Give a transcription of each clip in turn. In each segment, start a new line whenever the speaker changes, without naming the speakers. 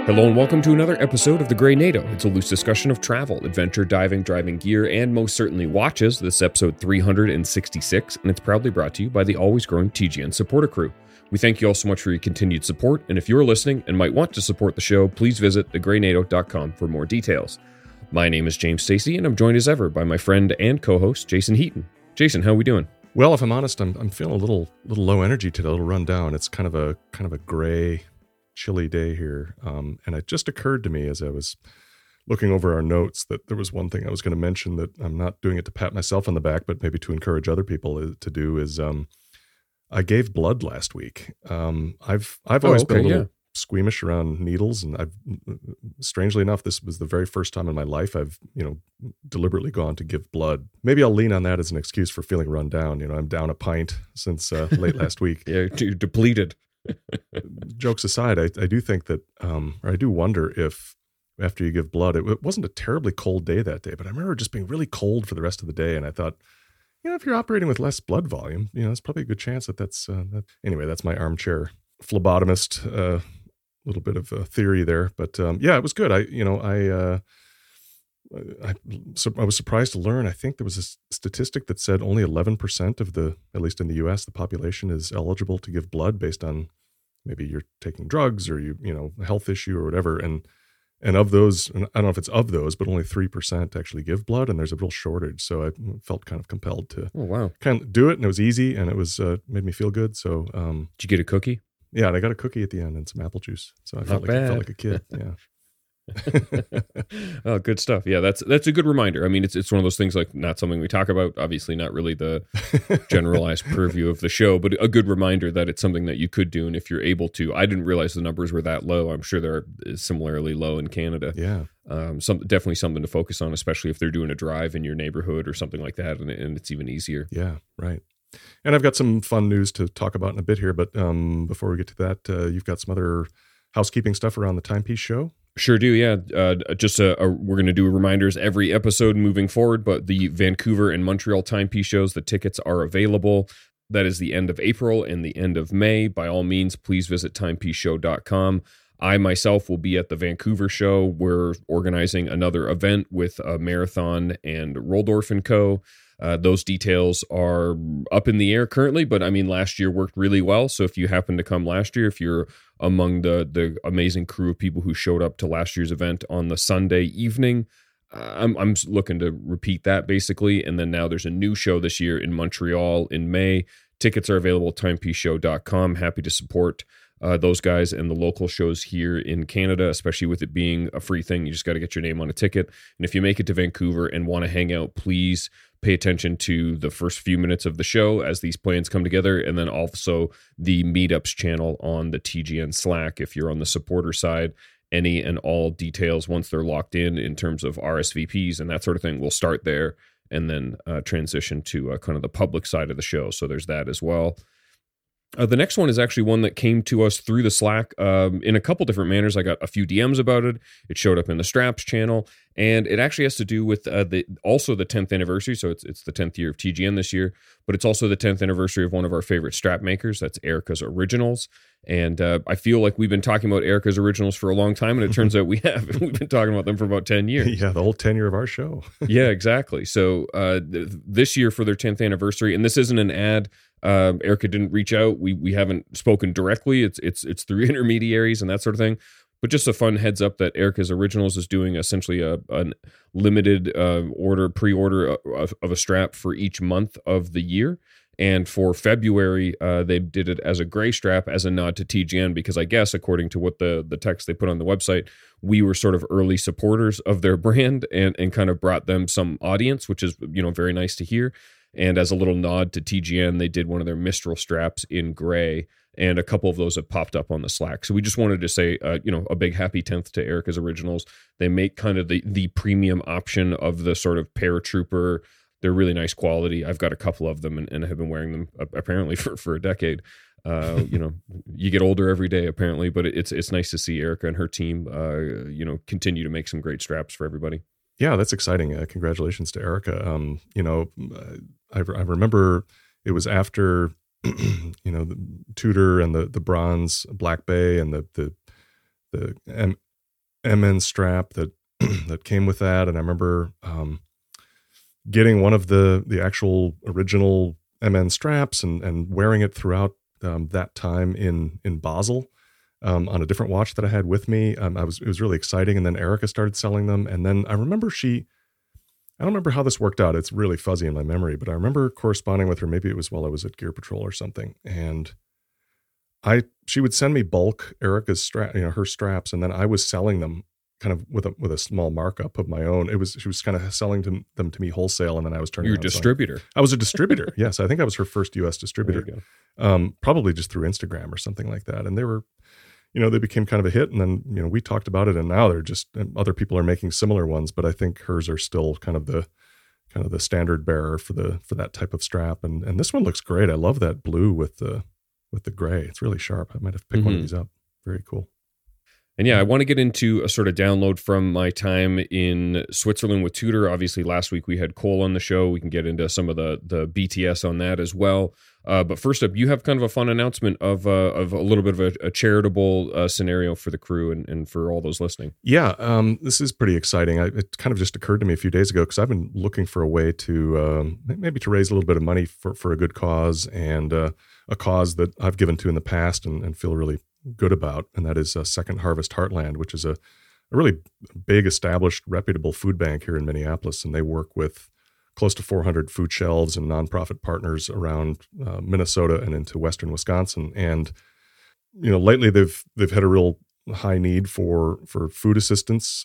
Hello and welcome to another episode of The Grey NATO. It's a loose discussion of travel, adventure, diving, driving gear, and most certainly watches. This is episode 366, and it's proudly brought to you by the always growing TGN supporter crew. We thank you all so much for your continued support, and if you're listening and might want to support the show, please visit thegreynato.com for more details. My name is James Stacey, and I'm joined as ever by my friend and co-host, Jason Heaton. Jason, how are we doing?
Well, if I'm honest, I'm feeling a little low energy today, a little run down. It's kind of a gray, chilly day here, and it just occurred to me as I was looking over our notes that there was one thing I was going to mention that I'm not doing it to pat myself on the back, but maybe to encourage other people to do is I gave blood last week. I've always been a little squeamish around needles, and I've strangely enough, this was the very first time in my life I've deliberately gone to give blood. Maybe I'll lean on that as an excuse for feeling run down. I'm down a pint since late last week.
Yeah, you're depleted.
Jokes aside, I do think that, or I do wonder if after you give blood, it wasn't a terribly cold day that day, but I remember just being really cold for the rest of the day. And I thought, if you're operating with less blood volume, it's probably a good chance that's anyway, that's my armchair phlebotomist, little bit of a theory there, but it was good. I was surprised to learn, I think there was a statistic that said only 11% of at least in the US, the population is eligible to give blood based on maybe you're taking drugs or a health issue or whatever. And of those, and I don't know if it's of those, but only 3% actually give blood, and there's a real shortage. So I felt kind of compelled to kind of do it, and it was easy, and it was made me feel good. So
did you get a cookie?
Yeah, and I got a cookie at the end and some apple juice. So I felt like a kid. Yeah.
Oh, good stuff. Yeah, that's a good reminder. I mean, it's one of those things, like, not something we talk about, obviously not really the generalized purview of the show, but a good reminder that it's something that you could do, and if you're able to. I didn't realize the numbers were that low. I'm sure they're similarly low in Canada.
Yeah.
Definitely something to focus on, especially if they're doing a drive in your neighborhood or something like that, and it's even easier.
Yeah, right. And I've got some fun news to talk about in a bit here, but before we get to that, you've got some other housekeeping stuff around the Timepiece show.
Sure do, yeah. We're going to do reminders every episode moving forward, but the Vancouver and Montreal Timepiece shows, the tickets are available. That is the end of April and the end of May. By all means, please visit timepieceshow.com. I myself will be at the Vancouver show. We're organizing another event with a Marathon and Roldorf & Co. Those details are up in the air currently, but I mean, last year worked really well. So if you happen to come last year, if you're among the amazing crew of people who showed up to last year's event on the Sunday evening, I'm looking to repeat that basically. And then now there's a new show this year in Montreal in May. Tickets are available at timepieceshow.com. Happy to support those guys and the local shows here in Canada, especially with it being a free thing. You just got to get your name on a ticket. And if you make it to Vancouver and want to hang out, please pay attention to the first few minutes of the show as these plans come together, and then also the meetups channel on the TGN Slack. If you're on the supporter side, any and all details, once they're locked in terms of RSVPs and that sort of thing, will start there and then transition to kind of the public side of the show. So there's that as well. The next one is actually one that came to us through the Slack in a couple different manners. I got a few DMs about it. It showed up in the Straps channel, and it actually has to do with the 10th anniversary. So it's the 10th year of TGN this year, but it's also the 10th anniversary of one of our favorite strap makers. That's Erica's Originals. And I feel like we've been talking about Erica's Originals for a long time, and it turns out we have. We've been talking about them for about 10 years.
Yeah, the whole tenure of our show.
Yeah, exactly. So this year for their 10th anniversary, and this isn't an ad. Erica didn't reach out. We haven't spoken directly. It's through intermediaries and that sort of thing. But just a fun heads up that Erica's Originals is doing essentially a limited pre-order of a strap for each month of the year. And for February, they did it as a gray strap as a nod to TGN, because I guess, according to what the text they put on the website, we were sort of early supporters of their brand and kind of brought them some audience, which is, very nice to hear. And as a little nod to TGN, they did one of their Mistral straps in gray, and a couple of those have popped up on the Slack. So we just wanted to say, a big happy 10th to Erica's Originals. They make kind of the premium option of the sort of paratrooper. They're really nice quality. I've got a couple of them and have been wearing them apparently for a decade. You get older every day apparently, but it's nice to see Erica and her team, continue to make some great straps for everybody.
Yeah, that's exciting. Congratulations to Erica. I remember it was after, the Tudor and the bronze Black Bay and the MN strap that that came with that, and I remember getting one of the actual original MN straps and wearing it throughout that time in Basel on a different watch that I had with me. It was really exciting, and then Erica started selling them, and then I remember I don't remember how this worked out. It's really fuzzy in my memory, but I remember corresponding with her. Maybe it was while I was at Gear Patrol or something, and she would send me bulk Erica's her straps, and then I was selling them kind of with a small markup of my own. She was kind of selling them to me wholesale, and then I was turning.
You're a distributor.
I was a distributor. Yes, I think I was her first U.S. distributor. Probably just through Instagram or something like that. And they were, they became kind of a hit. And then we talked about it, and now they're just other people are making similar ones, but I think hers are still kind of the standard bearer for that type of strap. And this one looks great. I love that blue with the gray. It's really sharp. I might have to pick one of these up. Very cool.
And yeah, I want to get into a sort of download from my time in Switzerland with Tudor. Obviously, last week we had Cole on the show. We can get into some of the BTS on that as well. But first up, you have kind of a fun announcement of a little bit of a charitable scenario for the crew and for all those listening.
Yeah, this is pretty exciting. It kind of just occurred to me a few days ago because I've been looking for a way to maybe to raise a little bit of money for a good cause and a cause that I've given to in the past and feel really good about, and that is Second Harvest Heartland, which is a really big, established, reputable food bank here in Minneapolis, and they work with close to 400 food shelves and nonprofit partners around Minnesota and into western Wisconsin. And lately they've had a real high need for food assistance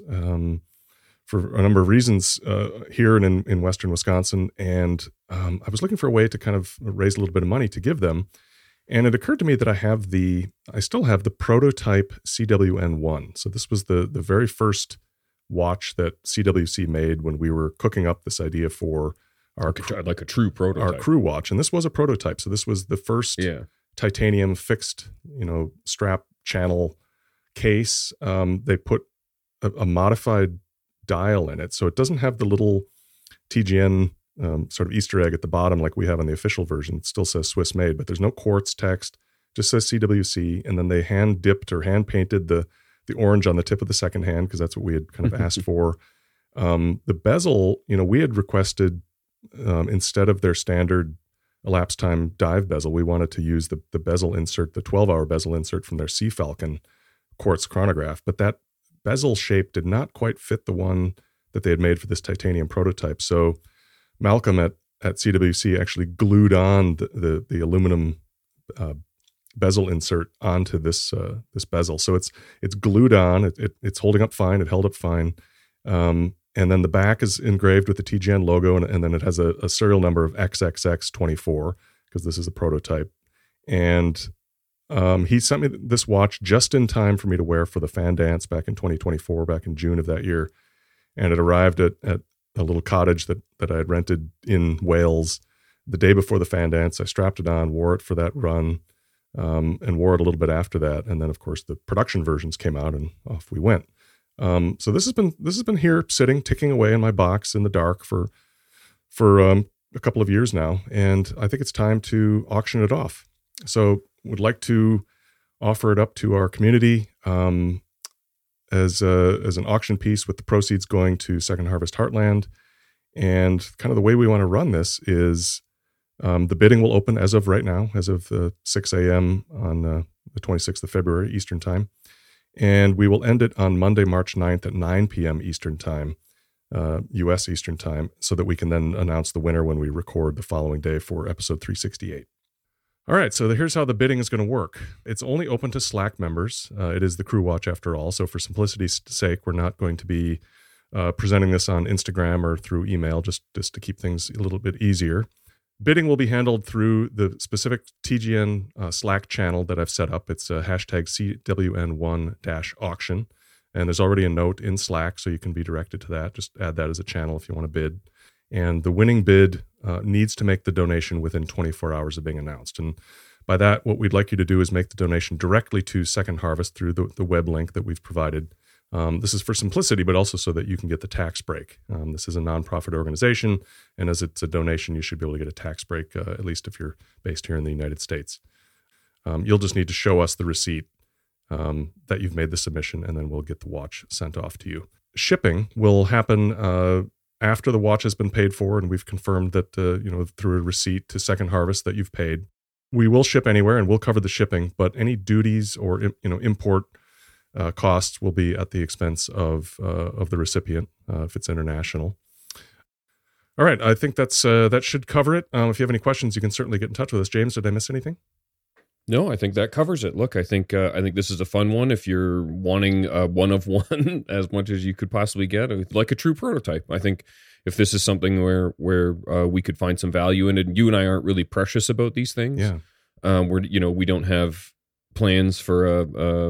for a number of reasons here and in western Wisconsin. And I was looking for a way to kind of raise a little bit of money to give them. And it occurred to me that I still have the prototype CWN1. So this was the very first watch that CWC made when we were cooking up this idea for our
like a true prototype,
our crew watch. And this was a prototype. So this was the first titanium fixed, strap channel case. They put a modified dial in it. So it doesn't have the little TGN sort of Easter egg at the bottom like we have on the official version. It still says Swiss made, but there's no quartz text, just says CWC. And then they hand dipped or hand painted the orange on the tip of the second hand because that's what we had kind of asked for. The bezel, we had requested instead of their standard elapsed time dive bezel, we wanted to use the bezel insert, the 12-hour bezel insert from their Sea Falcon quartz chronograph. But that bezel shape did not quite fit the one that they had made for this titanium prototype. So Malcolm at CWC actually glued on the aluminum bezel insert onto this bezel. So it's glued on. It's holding up fine. It held up fine. And then the back is engraved with the TGN logo, and then it has a serial number of XXX24 because this is a prototype. And he sent me this watch just in time for me to wear for the Fan Dance back in 2024, back in June of that year. And it arrived at a little cottage that I had rented in Wales the day before the Fan Dance. I strapped it on, wore it for that run, and wore it a little bit after that. And then, of course, the production versions came out, and off we went. So this has been here sitting, ticking away in my box in the dark for a couple of years now, and I think it's time to auction it off. So would like to offer it up to our community as an auction piece, with the proceeds going to Second Harvest Heartland. And kind of the way we want to run this is the bidding will open as of right now, as of 6 a.m. on the 26th of February Eastern Time. And we will end it on Monday, March 9th at 9 p.m. Eastern Time, U.S. Eastern Time, so that we can then announce the winner when we record the following day for episode 368. All right, so here's how the bidding is going to work. It's only open to Slack members. It is the Crew Watch after all. So for simplicity's sake, we're not going to be presenting this on Instagram or through email, just to keep things a little bit easier. Bidding will be handled through the specific TGN Slack channel that I've set up. It's hashtag CWN1-auction. And there's already a note in Slack, so you can be directed to that. Just add that as a channel if you want to bid. And the winning bid needs to make the donation within 24 hours of being announced. And by that, what we'd like you to do is make the donation directly to Second Harvest through the web link that we've provided. This is for simplicity, but also so that you can get the tax break. This is a nonprofit organization, and as it's a donation, you should be able to get a tax break, at least if you're based here in the United States. You'll just need to show us the receipt that you've made the submission, and then we'll get the watch sent off to you. Shipping will happen after the watch has been paid for, and we've confirmed that through a receipt to Second Harvest that you've paid. We will ship anywhere, and we'll cover the shipping, but any duties or import costs will be at the expense of the recipient if it's international. All right, I think that should cover it. If you have any questions, you can certainly get in touch with us. James, did I miss anything?
No, I think that covers it. Look, I think this is a fun one. If you're wanting one of one as much as you could possibly get, like a true prototype, I think if this is something where we could find some value in it, and you and I aren't really precious about these things.
Yeah,
we don't have plans for a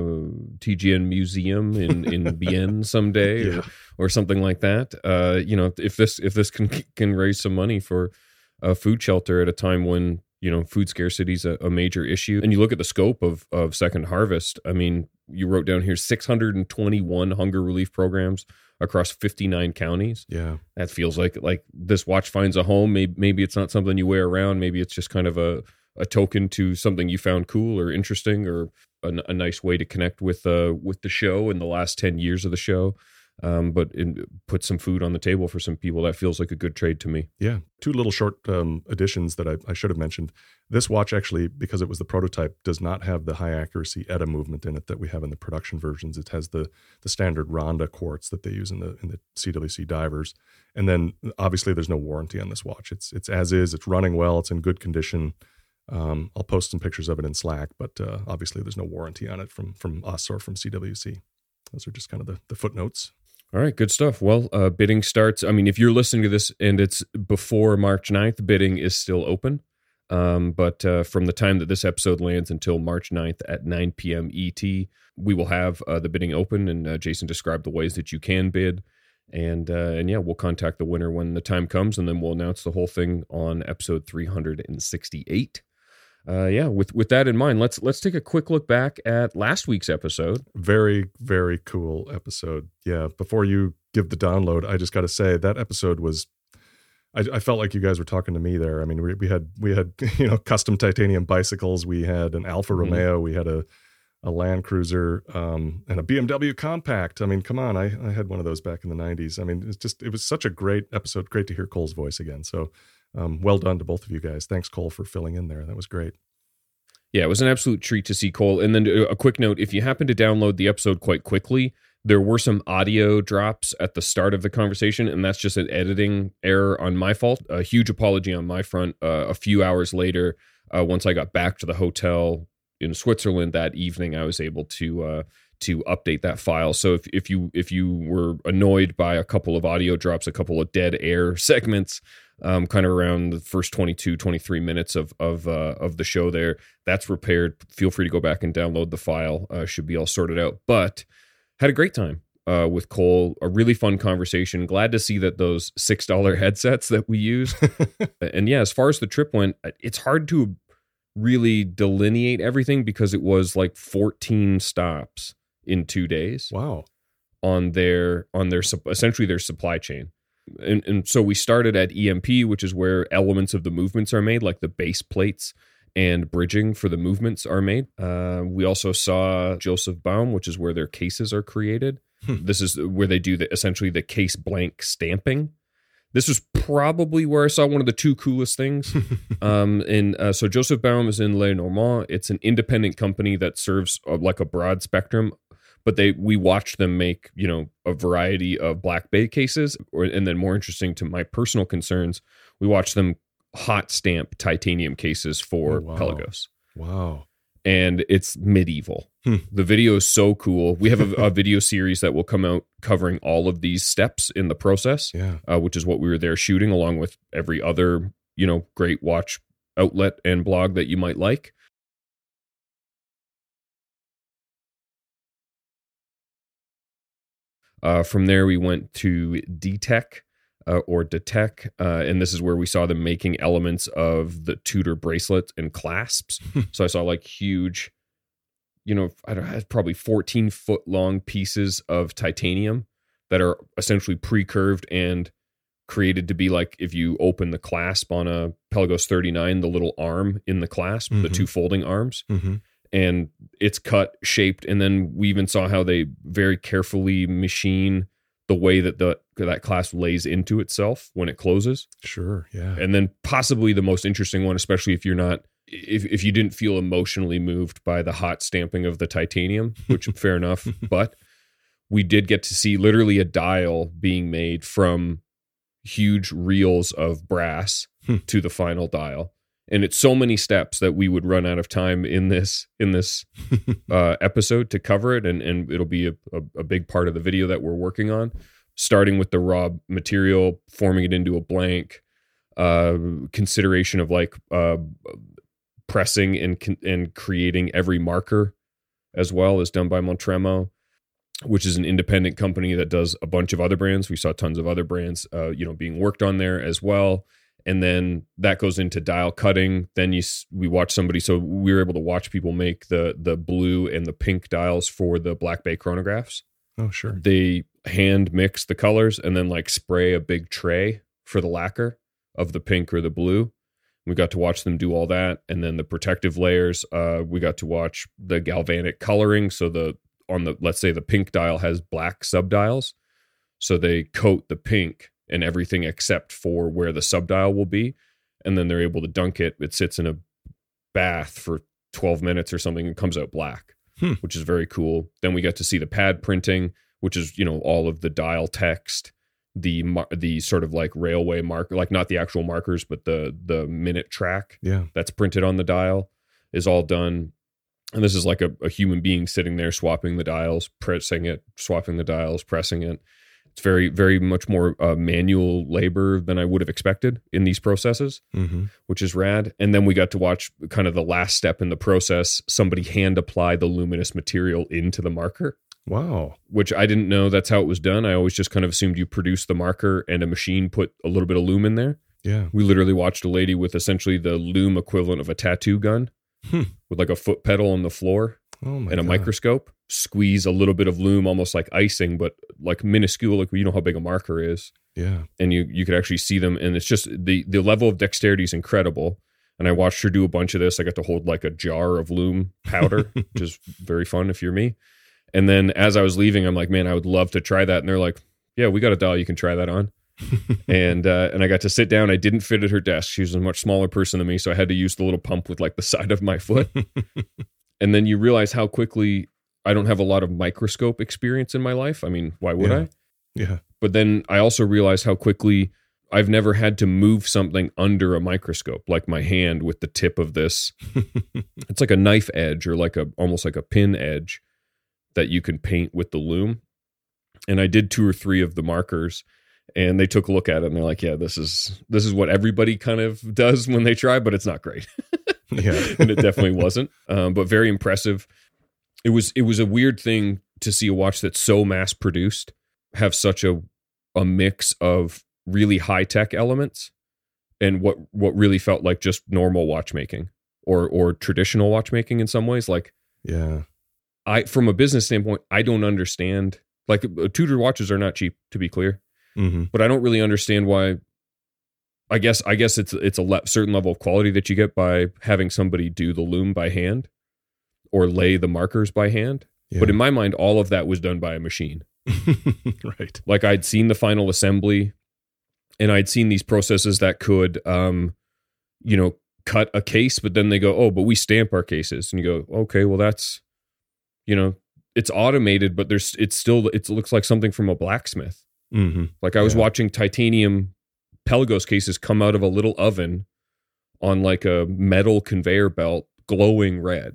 TGN museum in Bienne someday or something like that. If this can raise some money for a food shelter at a time when food scarcity is a major issue, and you look at the scope of Second Harvest. I mean, you wrote down here 621 hunger relief programs across 59 counties.
Yeah,
that feels like this watch finds a home. Maybe it's not something you wear around. Maybe it's just kind of a token to something you found cool or interesting, or a nice way to connect with the show in the last 10 years of the show. But put some food on the table for some people. That feels like a good trade to me.
Yeah. Two little short additions that I should have mentioned. This watch actually, because it was the prototype, does not have the high accuracy ETA movement in it that we have in the production versions. It has the standard Ronda quartz that they use in the CWC divers. And then obviously there's no warranty on this watch. It's as is. It's running well. It's in good condition. I'll post some pictures of it in Slack, but obviously there's no warranty on it from us or from CWC. Those are just kind of the footnotes.
All right, good stuff. Well, bidding starts. I mean, if you're listening to this and it's before March 9th, bidding is still open. But from the time that this episode lands until March 9th at 9 p.m. ET, we will have the bidding open, and Jason described the ways that you can bid. And we'll contact the winner when the time comes, and then we'll announce the whole thing on episode 368. With that in mind, let's take a quick look back at last week's episode.
Very, very cool episode. Yeah. Before you give the download, I just got to say that episode was, I felt like you guys were talking to me there. I mean, we had custom titanium bicycles. We had an Alfa Romeo. We had a Land Cruiser, and a BMW Compact. I mean, come on. I had one of those back in the 90s. I mean, it was such a great episode. Great to hear Cole's voice again. So, well done to both of you guys. Thanks, Cole, for filling in there. That was great.
Yeah, it was an absolute treat to see Cole. And then a quick note, if you happen to download the episode quite quickly, there were some audio drops at the start of the conversation, and that's just an editing error on my fault. A huge apology on my front. A few hours later, once I got back to the hotel in Switzerland that evening, I was able to update that file. So if you were annoyed by a couple of audio drops, a couple of dead air segments, kind of around the first 22, 23 minutes of the show there, that's repaired. Feel free to go back and download the file. Should be all sorted out. But had a great time with Cole. A really fun conversation. Glad to see that those $6 headsets that we used. And yeah, as far as the trip went, it's hard to really delineate everything because it was like 14 stops in 2 days.
Wow.
On their essentially their supply chain. And so we started at EMP, which is where elements of the movements are made, like the base plates and bridging for the movements are made. We also saw Joseph Baum, which is where their cases are created. This is where they do essentially the case blank stamping. This was probably where I saw one of the two coolest things. So Joseph Baum is in Le Normand. It's an independent company that serves like a broad spectrum. But we watched them make, a variety of Black Bay cases. And then more interesting to my personal concerns, we watched them hot stamp titanium cases for Pelagos.
Wow.
And it's medieval. The video is so cool. We have a video series that will come out covering all of these steps in the process, which is what we were there shooting, along with every other, great watch outlet and blog that you might like. From there, we went to DTEC or DTEC, and this is where we saw them making elements of the Tudor bracelets and clasps. So I saw like huge, probably 14-foot long pieces of titanium that are essentially pre-curved and created to be like if you open the clasp on a Pelagos 39, the little arm in the clasp, the two folding arms. And it's cut, shaped, and then we even saw how they very carefully machine the way that that clasp lays into itself when it closes.
Sure, yeah.
And then possibly the most interesting one, especially if you're not, if you didn't feel emotionally moved by the hot stamping of the titanium, which fair enough, but we did get to see literally a dial being made from huge reels of brass to the final dial. And it's so many steps that we would run out of time in this episode to cover it. And it'll be a big part of the video that we're working on, starting with the raw material, forming it into a blank, consideration of like pressing and creating every marker as well as done by Montremo, which is an independent company that does a bunch of other brands. We saw tons of other brands, being worked on there as well. And then that goes into dial cutting. Then we watch somebody. So we were able to watch people make the blue and the pink dials for the Black Bay chronographs.
Oh, sure.
They hand mix the colors and then like spray a big tray for the lacquer of the pink or the blue. We got to watch them do all that. And then the protective layers, we got to watch the galvanic coloring. So let's say the pink dial has black subdials. So they coat the pink and everything except for where the subdial will be. And then they're able to dunk it. It sits in a bath for 12 minutes or something and comes out black, which is very cool. Then we get to see the pad printing, which is, all of the dial text, the sort of like railway marker, like not the actual markers, but the minute track that's printed on the dial is all done. And this is like a human being sitting there swapping the dials, pressing it, swapping the dials, pressing it. It's very, very much more manual labor than I would have expected in these processes, which is rad. And then we got to watch kind of the last step in the process. Somebody hand apply the luminous material into the marker.
Wow.
Which I didn't know that's how it was done. I always just kind of assumed you produce the marker and a machine put a little bit of lume in there.
Yeah.
We literally watched a lady with essentially the lume equivalent of a tattoo gun with like a foot pedal on the floor and a microscope, squeeze a little bit of lume, almost like icing, but like minuscule, like how big a marker is.
Yeah.
And you could actually see them. And it's just the level of dexterity is incredible. And I watched her do a bunch of this. I got to hold like a jar of lume powder, which is very fun if you're me. And then as I was leaving, I'm like, man, I would love to try that. And they're like, yeah, we got a dial you can try that on. and I got to sit down. I didn't fit at her desk. She was a much smaller person than me. So I had to use the little pump with like the side of my foot. And then you realize how quickly I don't have a lot of microscope experience in my life. I mean, why would I?
Yeah.
But then I also realized how quickly I've never had to move something under a microscope, like my hand with the tip of this. It's like a knife edge or like almost like a pin edge that you can paint with the lume. And I did 2 or 3 of the markers and they took a look at it and they're like, yeah, this is what everybody kind of does when they try, but it's not great.
Yeah.
And it definitely wasn't, but very impressive. It was a weird thing to see a watch that's so mass produced have such a mix of really high tech elements and what really felt like just normal watchmaking or traditional watchmaking in some ways. Like,
yeah,
from a business standpoint, I don't understand. Like, Tudor watches are not cheap, to be clear, but I don't really understand why. I guess it's a certain level of quality that you get by having somebody do the lume by hand or lay the markers by hand. Yeah. But in my mind, all of that was done by a machine.
Right.
Like, I'd seen the final assembly and I'd seen these processes that could, cut a case, but then they go, oh, but we stamp our cases. And you go, okay, well, that's, it's automated, but it looks like something from a blacksmith. Like, I was watching titanium Pelagos cases come out of a little oven on like a metal conveyor belt, glowing red,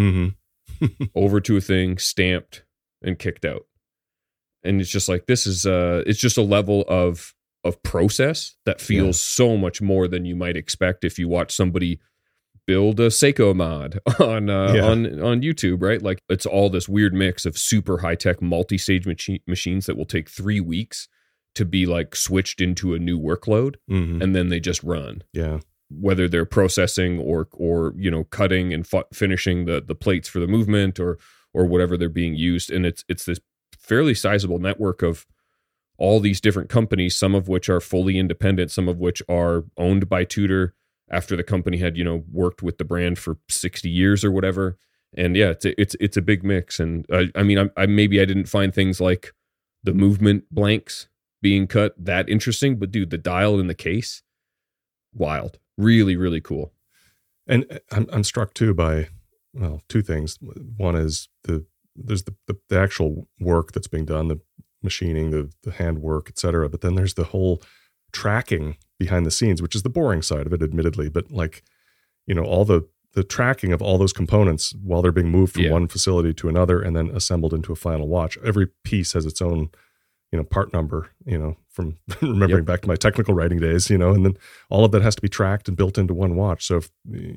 over to a thing, stamped and kicked out. And it's just like, this is it's just a level of process that feels so much more than you might expect if you watch somebody build a Seiko mod on YouTube, right? Like, it's all this weird mix of super high tech multi-stage machines that will take 3 weeks to be like switched into a new workload, and then they just run. Yeah, whether they're processing or cutting and finishing the plates for the movement or whatever they're being used, and it's this fairly sizable network of all these different companies, some of which are fully independent, some of which are owned by Tudor after the company had worked with the brand for 60 years or whatever. And yeah, it's a big mix. And I mean, I maybe I didn't find things like the movement blanks being cut that interesting, but dude, the dial in the case, wild, really, really cool.
And I'm struck too by, well, two things. One is there's the actual work that's being done, the machining, the hand work, et cetera. But then there's the whole tracking behind the scenes, which is the boring side of it, admittedly. But like, all the tracking of all those components while they're being moved from one facility to another and then assembled into a final watch. Every piece has its own, part number, from remembering back to my technical writing days, and then all of that has to be tracked and built into one watch. So,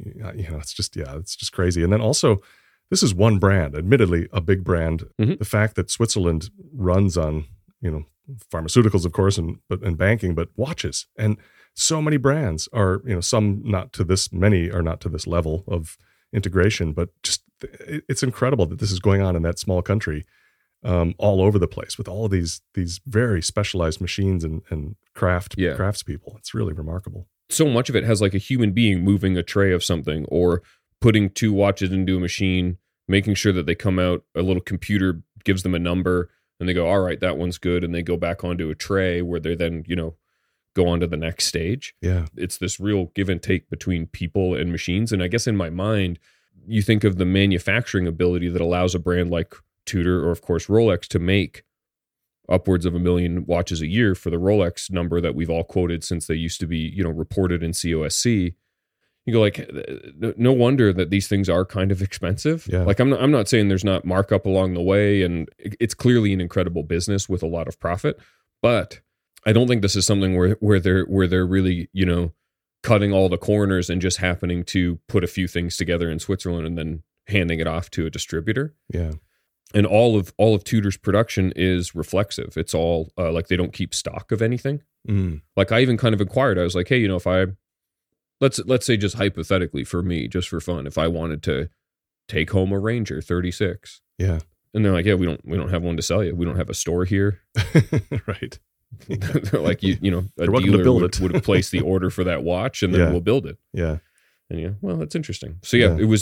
it's just crazy. And then also, this is one brand, admittedly a big brand. Mm-hmm. The fact that Switzerland runs on, pharmaceuticals, of course, and banking, but watches, and so many brands are, some not to this many are not to this level of integration, but just it's incredible that this is going on in that small country, all over the place with all of these very specialized machines and craftspeople. It's really remarkable.
So much of it has like a human being moving a tray of something or putting two watches into a machine, making sure that they come out, a little computer gives them a number and they go, all right, that one's good. And they go back onto a tray where they then, go on to the next stage.
Yeah.
It's this real give and take between people and machines. And I guess in my mind, you think of the manufacturing ability that allows a brand like Tudor or of course Rolex to make upwards of 1 million watches a year for the Rolex number that we've all quoted since they used to be, reported in COSC. You go like, no wonder that these things are kind of expensive.
Yeah.
Like I'm not saying there's not markup along the way, and it's clearly an incredible business with a lot of profit, but I don't think this is something where they're really, cutting all the corners and just happening to put a few things together in Switzerland and then handing it off to a distributor.
Yeah.
And all of Tudor's production is reflexive. It's all like they don't keep stock of anything.
Mm.
Like I even kind of inquired. I was like, hey, if I let's say just hypothetically for me, just for fun, if I wanted to take home a Ranger 36,
yeah,
and they're like, yeah, we don't have one to sell you. We don't have a store here,
right?
They're like, a dealer would have placed the order for that watch, and then we'll build it.
Yeah.
And well, that's interesting. So it was.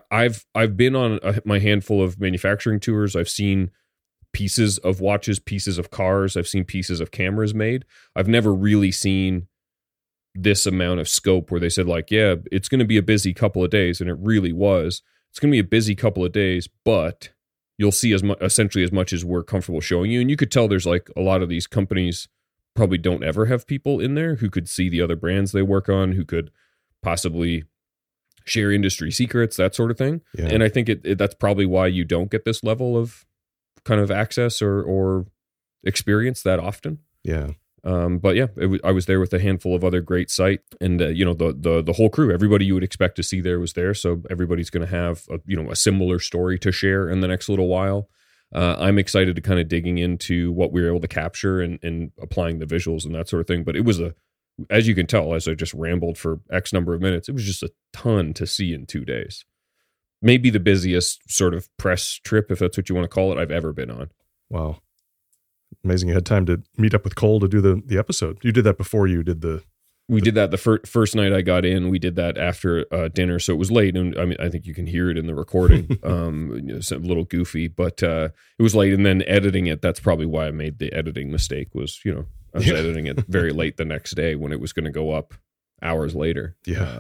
I've been on my handful of manufacturing tours. I've seen pieces of watches, pieces of cars. I've seen pieces of cameras made. I've never really seen this amount of scope where they said like, yeah, it's going to be a busy couple of days, and it really was. It's going to be a busy couple of days, but you'll see essentially as much as we're comfortable showing you. And you could tell there's like a lot of these companies probably don't ever have people in there who could see the other brands they work on, who could possibly share industry secrets, that sort of thing.
Yeah.
And I think that's probably why you don't get this level of kind of access or experience that often.
Yeah.
But yeah, I was there with a handful of other great site, and the whole crew, everybody you would expect to see there was there. So everybody's going to have a similar story to share in the next little while. I'm excited to kind of digging into what we were able to capture and applying the visuals and that sort of thing. But it was as you can tell, as I just rambled for X number of minutes, it was just a ton to see in 2 days. Maybe the busiest sort of press trip, if that's what you want to call it, I've ever been on.
Wow. Amazing. You had time to meet up with Cole to do the episode. You did that before you did
We did that the first night I got in. We did that after dinner, so it was late. And I mean, I think you can hear it in the recording. It's a little goofy, but it was late. And then editing it, that's probably why I made the editing mistake was, I was editing it very late the next day when it was going to go up hours later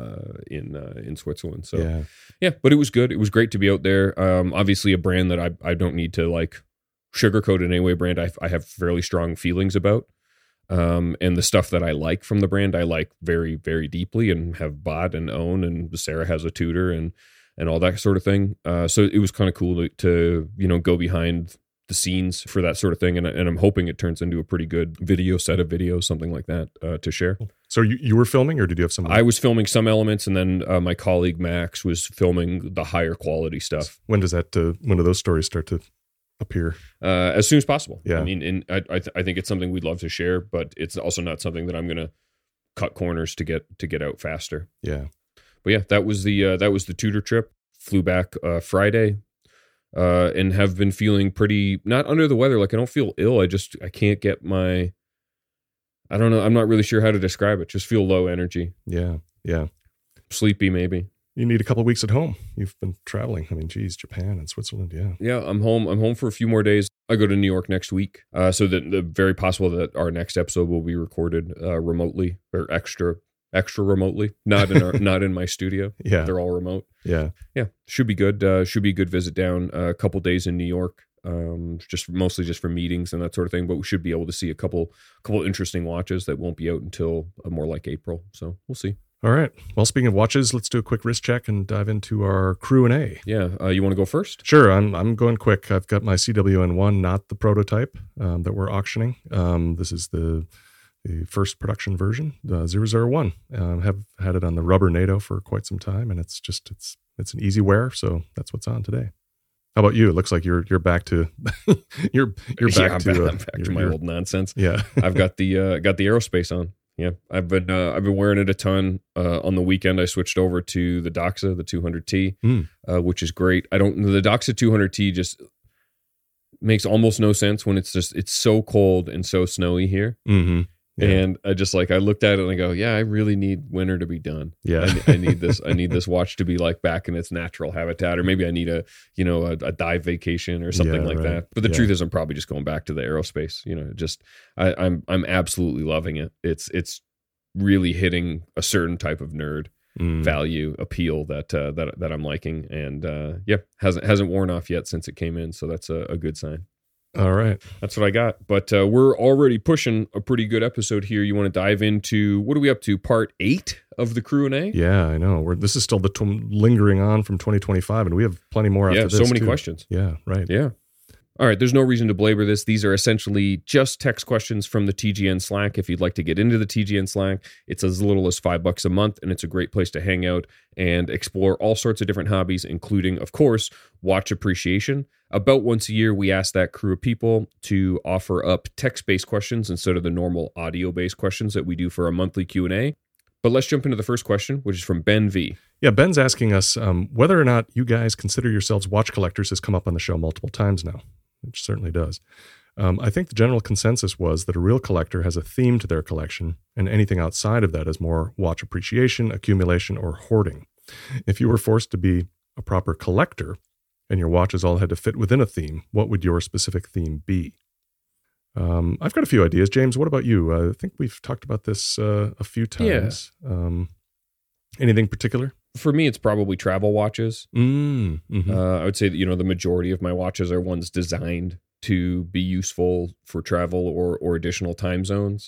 in Switzerland. So yeah, but it was good. It was great to be out there. Obviously a brand that I don't need to like sugarcoat in any way, brand I have fairly strong feelings about. And the stuff that I like from the brand, I like very, very deeply and have bought and own. And Sarah has a Tudor and all that sort of thing. So it was kind of cool to go behind the scenes for that sort of thing. And I'm hoping it turns into a pretty good set of videos, something like that, to share.
So you were filming, or did you have some?
I was filming some elements, and then my colleague Max was filming the higher quality stuff.
When do those stories start to appear?
As soon as possible.
Yeah.
I mean, and I think it's something we'd love to share, but it's also not something that I'm going to cut corners to get out faster.
Yeah.
But yeah, that was the Tudor trip. Flew back Friday, and have been feeling pretty not under the weather. Like I don't feel ill. I can't get I don't know. I'm not really sure how to describe it. Just feel low energy.
Yeah. Yeah.
Sleepy maybe.
You need a couple of weeks at home. You've been traveling. I mean, geez, Japan and Switzerland. Yeah.
Yeah, I'm home. I'm home for a few more days. I go to New York next week. So that the very possible that our next episode will be recorded remotely or extra remotely, not in my studio.
Yeah.
They're all remote.
Yeah.
Yeah. Should be good. Should be a good visit down. A couple days in New York. Mostly just for meetings and that sort of thing. But we should be able to see a couple interesting watches that won't be out until more like April. So we'll see.
All right. Well, speaking of watches, let's do a quick wrist check and dive into our Crew and A.
Yeah. You want to go first?
Sure. I'm going quick. I've got my CWN1, not the prototype that we're auctioning. This is the first production version, 001. Have had it on the rubber NATO for quite some time, and it's an easy wear. So that's what's on today. How about you? It looks like you're back to you're back
to my old nonsense.
Yeah.
I've got the aerospace on. Yeah, I've been wearing it a ton. On the weekend, I switched over to the Doxa, the 200T, which is great. The Doxa 200T just makes almost no sense when it's so cold and so snowy here.
Mm-hmm. Yeah.
And I looked at it and I go, yeah, I really need winter to be done.
Yeah.
I need this watch to be like back in its natural habitat, or maybe I need a dive vacation or something like that. But the truth is I'm probably just going back to the aerospace, I'm absolutely loving it. It's really hitting a certain type of nerd value appeal that I'm liking. And hasn't worn off yet since it came in. So that's a good sign.
All right.
That's what I got. But we're already pushing a pretty good episode here. You want to dive into, what are we up to? Part 8 of the Crew and A?
Yeah, I know. This is still lingering on from 2025, and we have plenty more after this.
Yeah, so many questions.
Yeah, right.
Yeah. All right, there's no reason to belabor this. These are essentially just text questions from the TGN Slack. If you'd like to get into the TGN Slack, it's as little as $5 a month, and it's a great place to hang out and explore all sorts of different hobbies, including, of course, watch appreciation. About once a year, we ask that crew of people to offer up text-based questions instead of the normal audio-based questions that we do for a monthly Q&A. But let's jump into the first question, which is from Ben V.
Yeah, Ben's asking us whether or not you guys consider yourselves watch collectors. Has come up on the show multiple times now. It certainly does. I think the general consensus was that a real collector has a theme to their collection, and anything outside of that is more watch appreciation, accumulation, or hoarding. If you were forced to be a proper collector and your watches all had to fit within a theme, what would your specific theme be? I've got a few ideas. James, what about you? I think we've talked about this a few times. Yeah. Anything particular?
For me, it's probably travel watches.
Mm-hmm.
I would say that, the majority of my watches are ones designed to be useful for travel or additional time zones.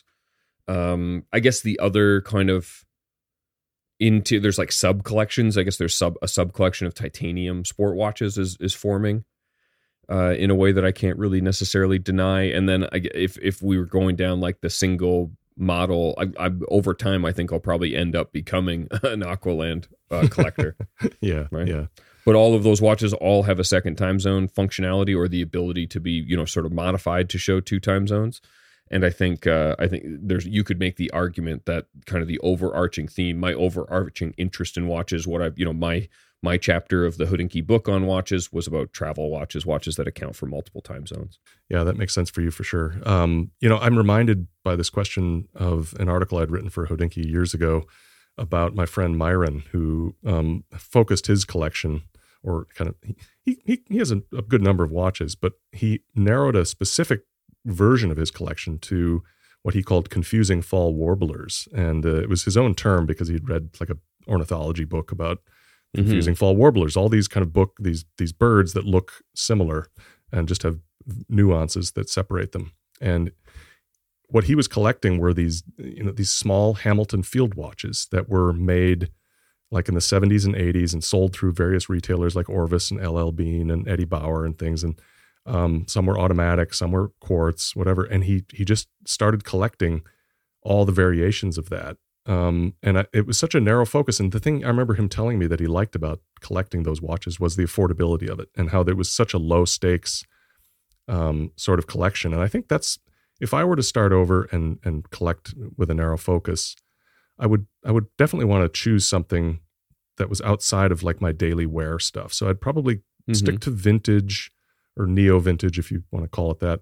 I guess the other kind of there's like sub collections. I guess there's a sub collection of titanium sport watches is forming in a way that I can't really necessarily deny. And then if we were going down like the single model, I over time I think I'll probably end up becoming an Aqualand collector.
Yeah,
right.
Yeah.
But all of those watches all have a second time zone functionality or the ability to be sort of modified to show 2 time zones. And I think you could make the argument that kind of the overarching theme, my overarching interest in watches, what I've my chapter of the Hodinkee book on watches was about travel watches that account for multiple time zones.
Yeah, that makes sense for you for sure. I'm reminded by this question of an article I'd written for Hodinkee years ago about my friend Myron, who focused his collection, or kind of, he has a good number of watches, but he narrowed a specific version of his collection to what he called confusing fall warblers. And it was his own term because he'd read like a ornithology book about confusing fall warblers, all these kind of these birds that look similar and just have nuances that separate them. And what he was collecting were these small Hamilton field watches that were made like in the 70s and 80s and sold through various retailers like Orvis and LL Bean and Eddie Bauer and things. And some were automatic, some were quartz, whatever. And he just started collecting all the variations of that. It was such a narrow focus. And the thing I remember him telling me that he liked about collecting those watches was the affordability of it and how there was such a low stakes sort of collection. And I think that's, if I were to start over and collect with a narrow focus, I would definitely want to choose something that was outside of like my daily wear stuff. So I'd probably stick to vintage or neo vintage, if you want to call it that.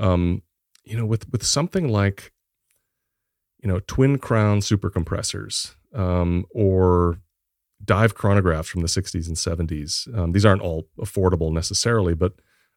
With something like, twin crown super compressors, or dive chronographs from the 60s and 70s. These aren't all affordable necessarily, but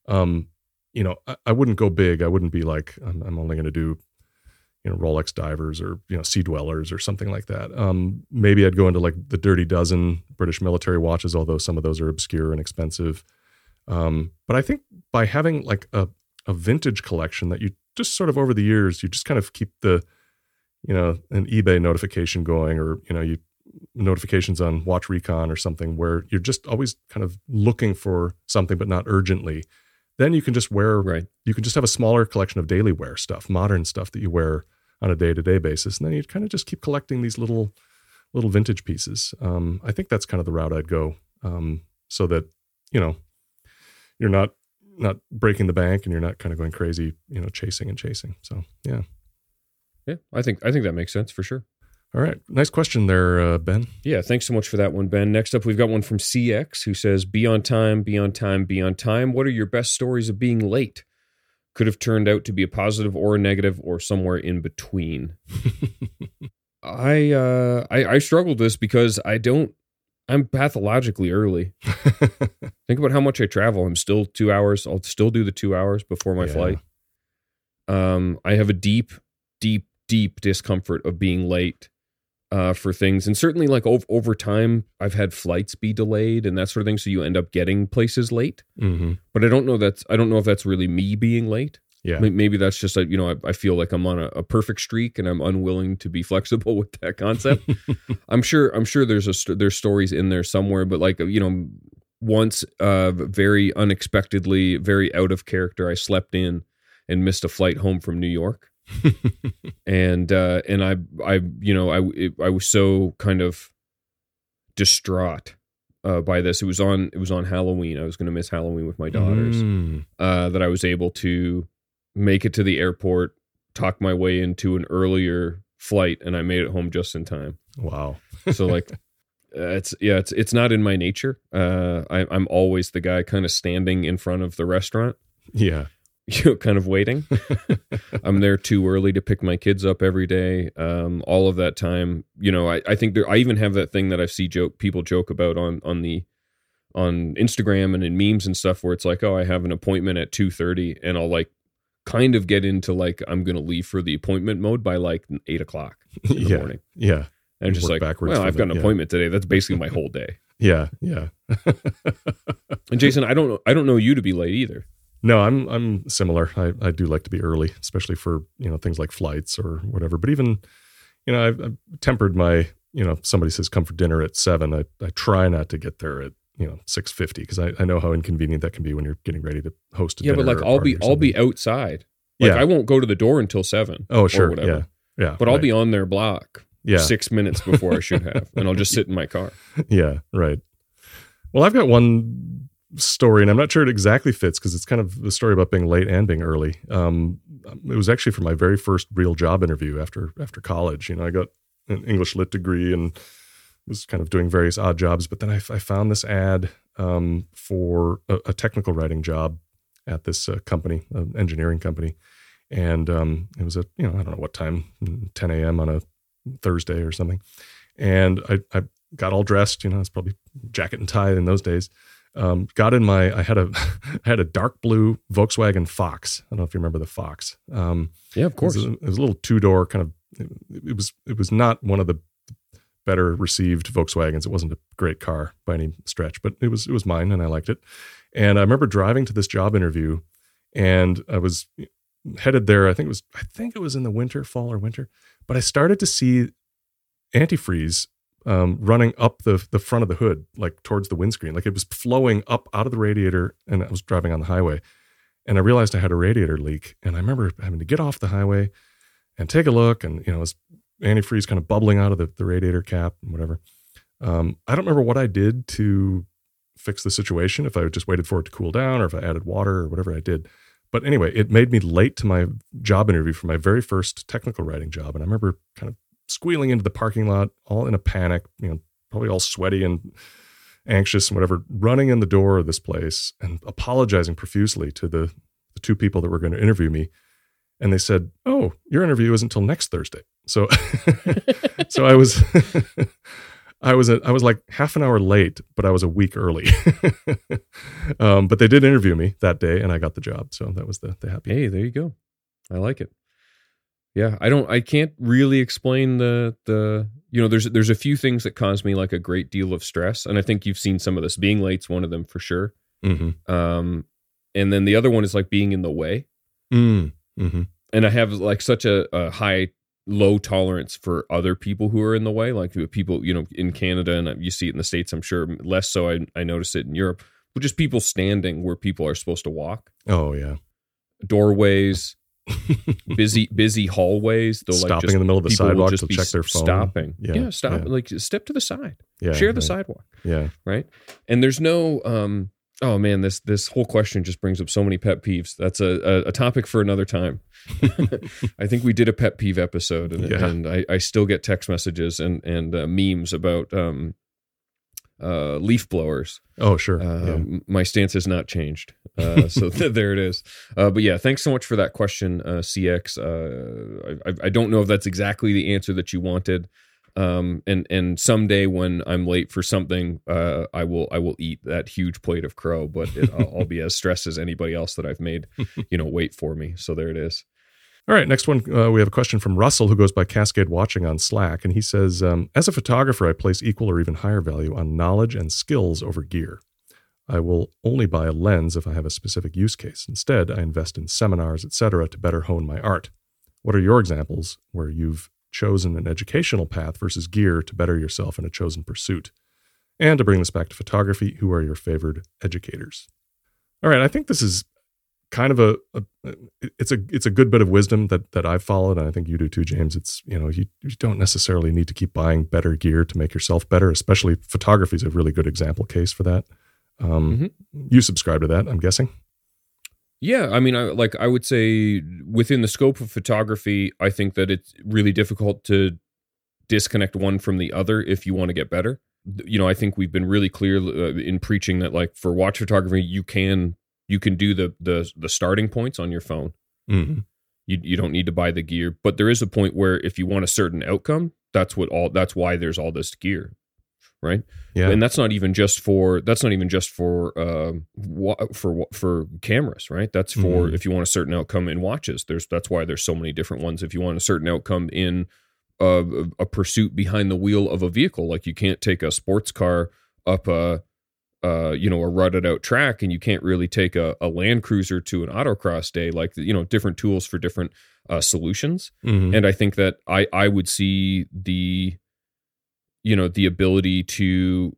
I wouldn't go big. I wouldn't be like, I'm only going to do, Rolex divers or, Sea Dwellers or something like that. Maybe I'd go into like the Dirty Dozen British military watches, although some of those are obscure and expensive. But I think by having like a vintage collection that you just sort of over the years, you just kind of keep an eBay notification going, or, you notifications on Watch Recon or something, where you're just always kind of looking for something, but not urgently. Then you can just you can just have a smaller collection of daily wear stuff, modern stuff that you wear on a day-to-day basis. And then you kind of just keep collecting these little vintage pieces. I think that's kind of the route I'd go, so that, you're not breaking the bank and you're not kind of going crazy, chasing. So, yeah.
Yeah, I think that makes sense for sure.
All right. Nice question there, Ben.
Yeah, thanks so much for that one, Ben. Next up, we've got one from CX who says, be on time, be on time, be on time. What are your best stories of being late? Could have turned out to be a positive or a negative or somewhere in between. I struggled with this because I'm pathologically early. Think about how much I travel. I'm still 2 hours. I'll still do the 2 hours before my flight. I have a deep discomfort of being late for things. And certainly like over time, I've had flights be delayed and that sort of thing. So you end up getting places late. Mm-hmm. But I don't know if that's really me being late.
Yeah.
Maybe that's just like, I feel like I'm on a perfect streak and I'm unwilling to be flexible with that concept. I'm sure there's stories in there somewhere, but like, once very unexpectedly, very out of character, I slept in and missed a flight home from New York. and I was so kind of distraught by this. It was on Halloween. I was going to miss Halloween with my daughters. That I was able to make it to the airport, talk my way into an earlier flight, and I made it home just in time.
Wow.
So like, it's not in my nature. I'm always the guy kind of standing in front of the restaurant.
Yeah.
Kind of waiting. I'm there too early to pick my kids up every day. All of that time, I think I even have that thing that I see people joke about on Instagram and in memes and stuff, where it's like, oh, I have an appointment at 2:30, and I'll like kind of get into like I'm gonna leave for the appointment mode by like 8 o'clock in the morning.
Yeah.
And I'm just like, well, I've got an appointment today. That's basically my whole day.
Yeah.
And Jason, I don't know you to be late either.
No, I'm similar. I do like to be early, especially for, things like flights or whatever. But even, I've tempered my, somebody says come for dinner at 7. I try not to get there at, 6:50, because I know how inconvenient that can be when you're getting ready to host a dinner.
Yeah, but like I'll be outside. Like I won't go to the door until 7.
Oh, sure.
Or whatever.
Yeah.
But I'll be on their block
6
minutes before I should have, and I'll just sit in my car.
Yeah, right. Well, I've got one story, and I'm not sure it exactly fits because it's kind of the story about being late and being early. It was actually for my very first real job interview after college. I got an English lit degree and was kind of doing various odd jobs, but then I found this ad for a technical writing job at this company, an engineering company, and it was at I don't know what time, 10 a.m. on a Thursday or something, and I got all dressed. It's probably jacket and tie in those days. Got in I had a dark blue Volkswagen Fox. I don't know if you remember the Fox.
Yeah, of course.
It was a little 2-door kind of. It was not one of the better received Volkswagens. It wasn't a great car by any stretch, but it was mine and I liked it. And I remember driving to this job interview, and I was headed there. I think it was in the fall or winter, but I started to see antifreeze running up the front of the hood, like towards the windscreen. Like it was flowing up out of the radiator, and I was driving on the highway, and I realized I had a radiator leak. And I remember having to get off the highway and take a look, and it was antifreeze kind of bubbling out of the radiator cap and whatever. I don't remember what I did to fix the situation, if I just waited for it to cool down or if I added water or whatever I did. But anyway, it made me late to my job interview for my very first technical writing job. And I remember kind of squealing into the parking lot, all in a panic, probably all sweaty and anxious and whatever, running in the door of this place and apologizing profusely to the two people that were going to interview me. And they said, "Oh, your interview isn't until next Thursday." So, so I was I was like half an hour late, but I was a week early. But they did interview me that day, and I got the job. So that was the happy.
Hey, there you go. I like it. Yeah, I can't really explain the there's a few things that cause me like a great deal of stress, and I think you've seen some of this. Being late's one of them for sure.
Mm-hmm.
And then the other one is like being in the way.
Mm-hmm.
And I have like such a low tolerance for other people who are in the way, like people, in Canada, and you see it in the States, I'm sure less so. I notice it in Europe, but just people standing where people are supposed to walk.
Oh yeah.
Doorways, busy hallways. They'll
stopping in the middle of the sidewalk to check their phone.
Stopping. Yeah, stop. Yeah. Like step to the side.
Yeah,
share the sidewalk.
Yeah.
Right. And there's no, oh man, this whole question just brings up so many pet peeves. That's a topic for another time. I think we did a pet peeve episode, and I still get text messages and memes about leaf blowers.
Oh, sure.
My stance has not changed. So there it is. But yeah, thanks so much for that question, CX. I don't know if that's exactly the answer that you wanted. And someday when I'm late for something, I will eat that huge plate of crow, but I'll be as stressed as anybody else that I've made, wait for me. So there it is.
All right. Next one. We have a question from Russell, who goes by Cascade Watching on Slack. And he says, as a photographer, I place equal or even higher value on knowledge and skills over gear. I will only buy a lens if I have a specific use case. Instead, I invest in seminars, etc., to better hone my art. What are your examples where you've chosen an educational path versus gear to better yourself in a chosen pursuit? And to bring this back to photography, who are your favored educators? All right, I think this is kind of it's a good bit of wisdom that I've followed, and I think you do too, James. It's, you don't necessarily need to keep buying better gear to make yourself better, especially photography is a really good example case for that. You subscribe to that, I'm guessing.
Yeah, I mean, I would say within the scope of photography, I think that it's really difficult to disconnect one from the other if you want to get better. I think we've been really clear in preaching that, like, for watch photography, you can do the starting points on your phone.
Mm-hmm.
You don't need to buy the gear, but there is a point where if you want a certain outcome, that's why there's all this gear. Right.
Yeah.
And that's not even just for cameras, right? That's for if you want a certain outcome in watches. That's why there's so many different ones. If you want a certain outcome in a pursuit behind the wheel of a vehicle, like you can't take a sports car up a rutted out track, and you can't really take a Land Cruiser to an autocross day, like, different tools for different solutions.
Mm-hmm.
And I think that I would see the ability to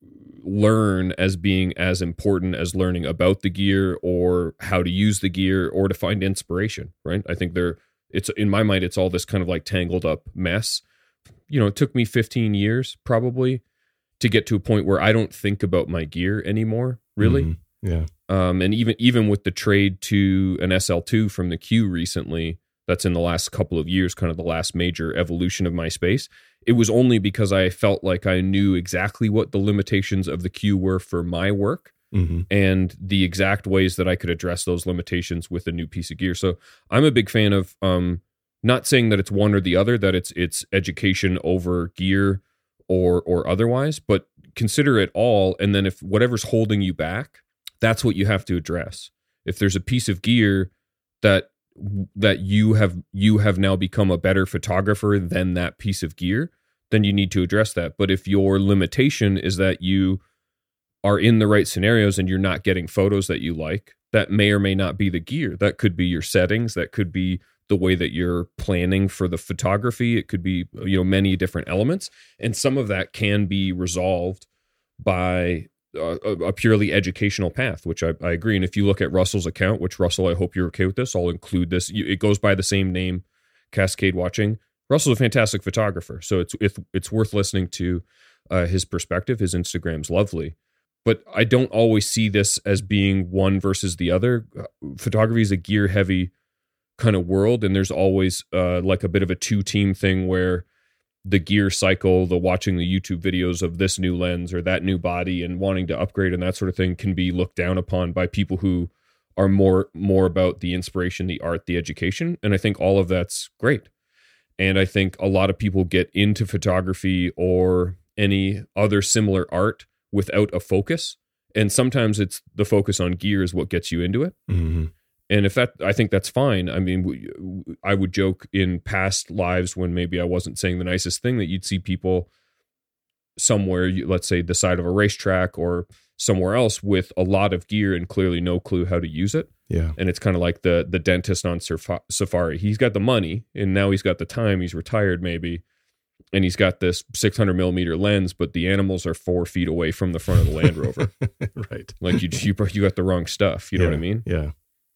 learn as being as important as learning about the gear or how to use the gear or to find inspiration, right? I think it's in my mind, it's all this kind of like tangled up mess. It took me 15 years probably to get to a point where I don't think about my gear anymore, really.
Mm-hmm. Yeah.
And even with the trade to an SL2 from the Q recently, that's in the last couple of years, kind of the last major evolution of my space. It was only because I felt like I knew exactly what the limitations of the Q were for my work,
mm-hmm.
and the exact ways that I could address those limitations with a new piece of gear. So I'm a big fan of not saying that it's one or the other, that it's education over gear or otherwise, but consider it all. And then if whatever's holding you back, that's what you have to address. If there's a piece of gear that you have now become a better photographer than that piece of gear, then you need to address that. But if your limitation is that you are in the right scenarios and you're not getting photos that you like, that may or may not be the gear. That could be your settings. That could be the way that you're planning for the photography. It could be, many different elements. And some of that can be resolved by a purely educational path, which I agree. And if you look at Russell's account, which Russell, I hope you're okay with this, I'll include this. It goes by the same name, Cascade Watching. Russell's a fantastic photographer, so it's worth listening to his perspective. His Instagram's lovely, but I don't always see this as being one versus the other. Photography is a gear heavy kind of world, and there's always like a bit of a 2-team thing where the gear cycle, the watching the YouTube videos of this new lens or that new body and wanting to upgrade and that sort of thing can be looked down upon by people who are more about the inspiration, the art, the education. And I think all of that's great. And I think a lot of people get into photography or any other similar art without a focus. And sometimes it's the focus on gear is what gets you into it.
Mm-hmm.
And if that, I think that's fine. I mean, I would joke in past lives when maybe I wasn't saying the nicest thing that you'd see people somewhere, let's say the side of a racetrack or somewhere else with a lot of gear and clearly no clue how to use it.
Yeah.
And it's kind of like the dentist on Safari. He's got the money and now he's got the time. He's retired maybe. And he's got this 600 millimeter lens, but the animals are 4 feet away from the front of the Land Rover.
Right.
Like you got the wrong stuff. You know what I mean?
Yeah.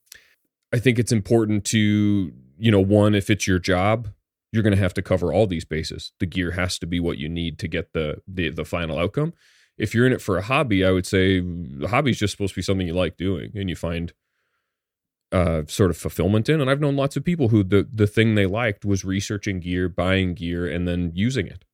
I think it's important to, one, if it's your job, you're going to have to cover all these bases. The gear has to be what you need to get the final outcome. If you're in it for a hobby, I would say the hobby is just supposed to be something you like doing and you find sort of fulfillment in. And I've known lots of people who the thing they liked was researching gear, buying gear, and then using it.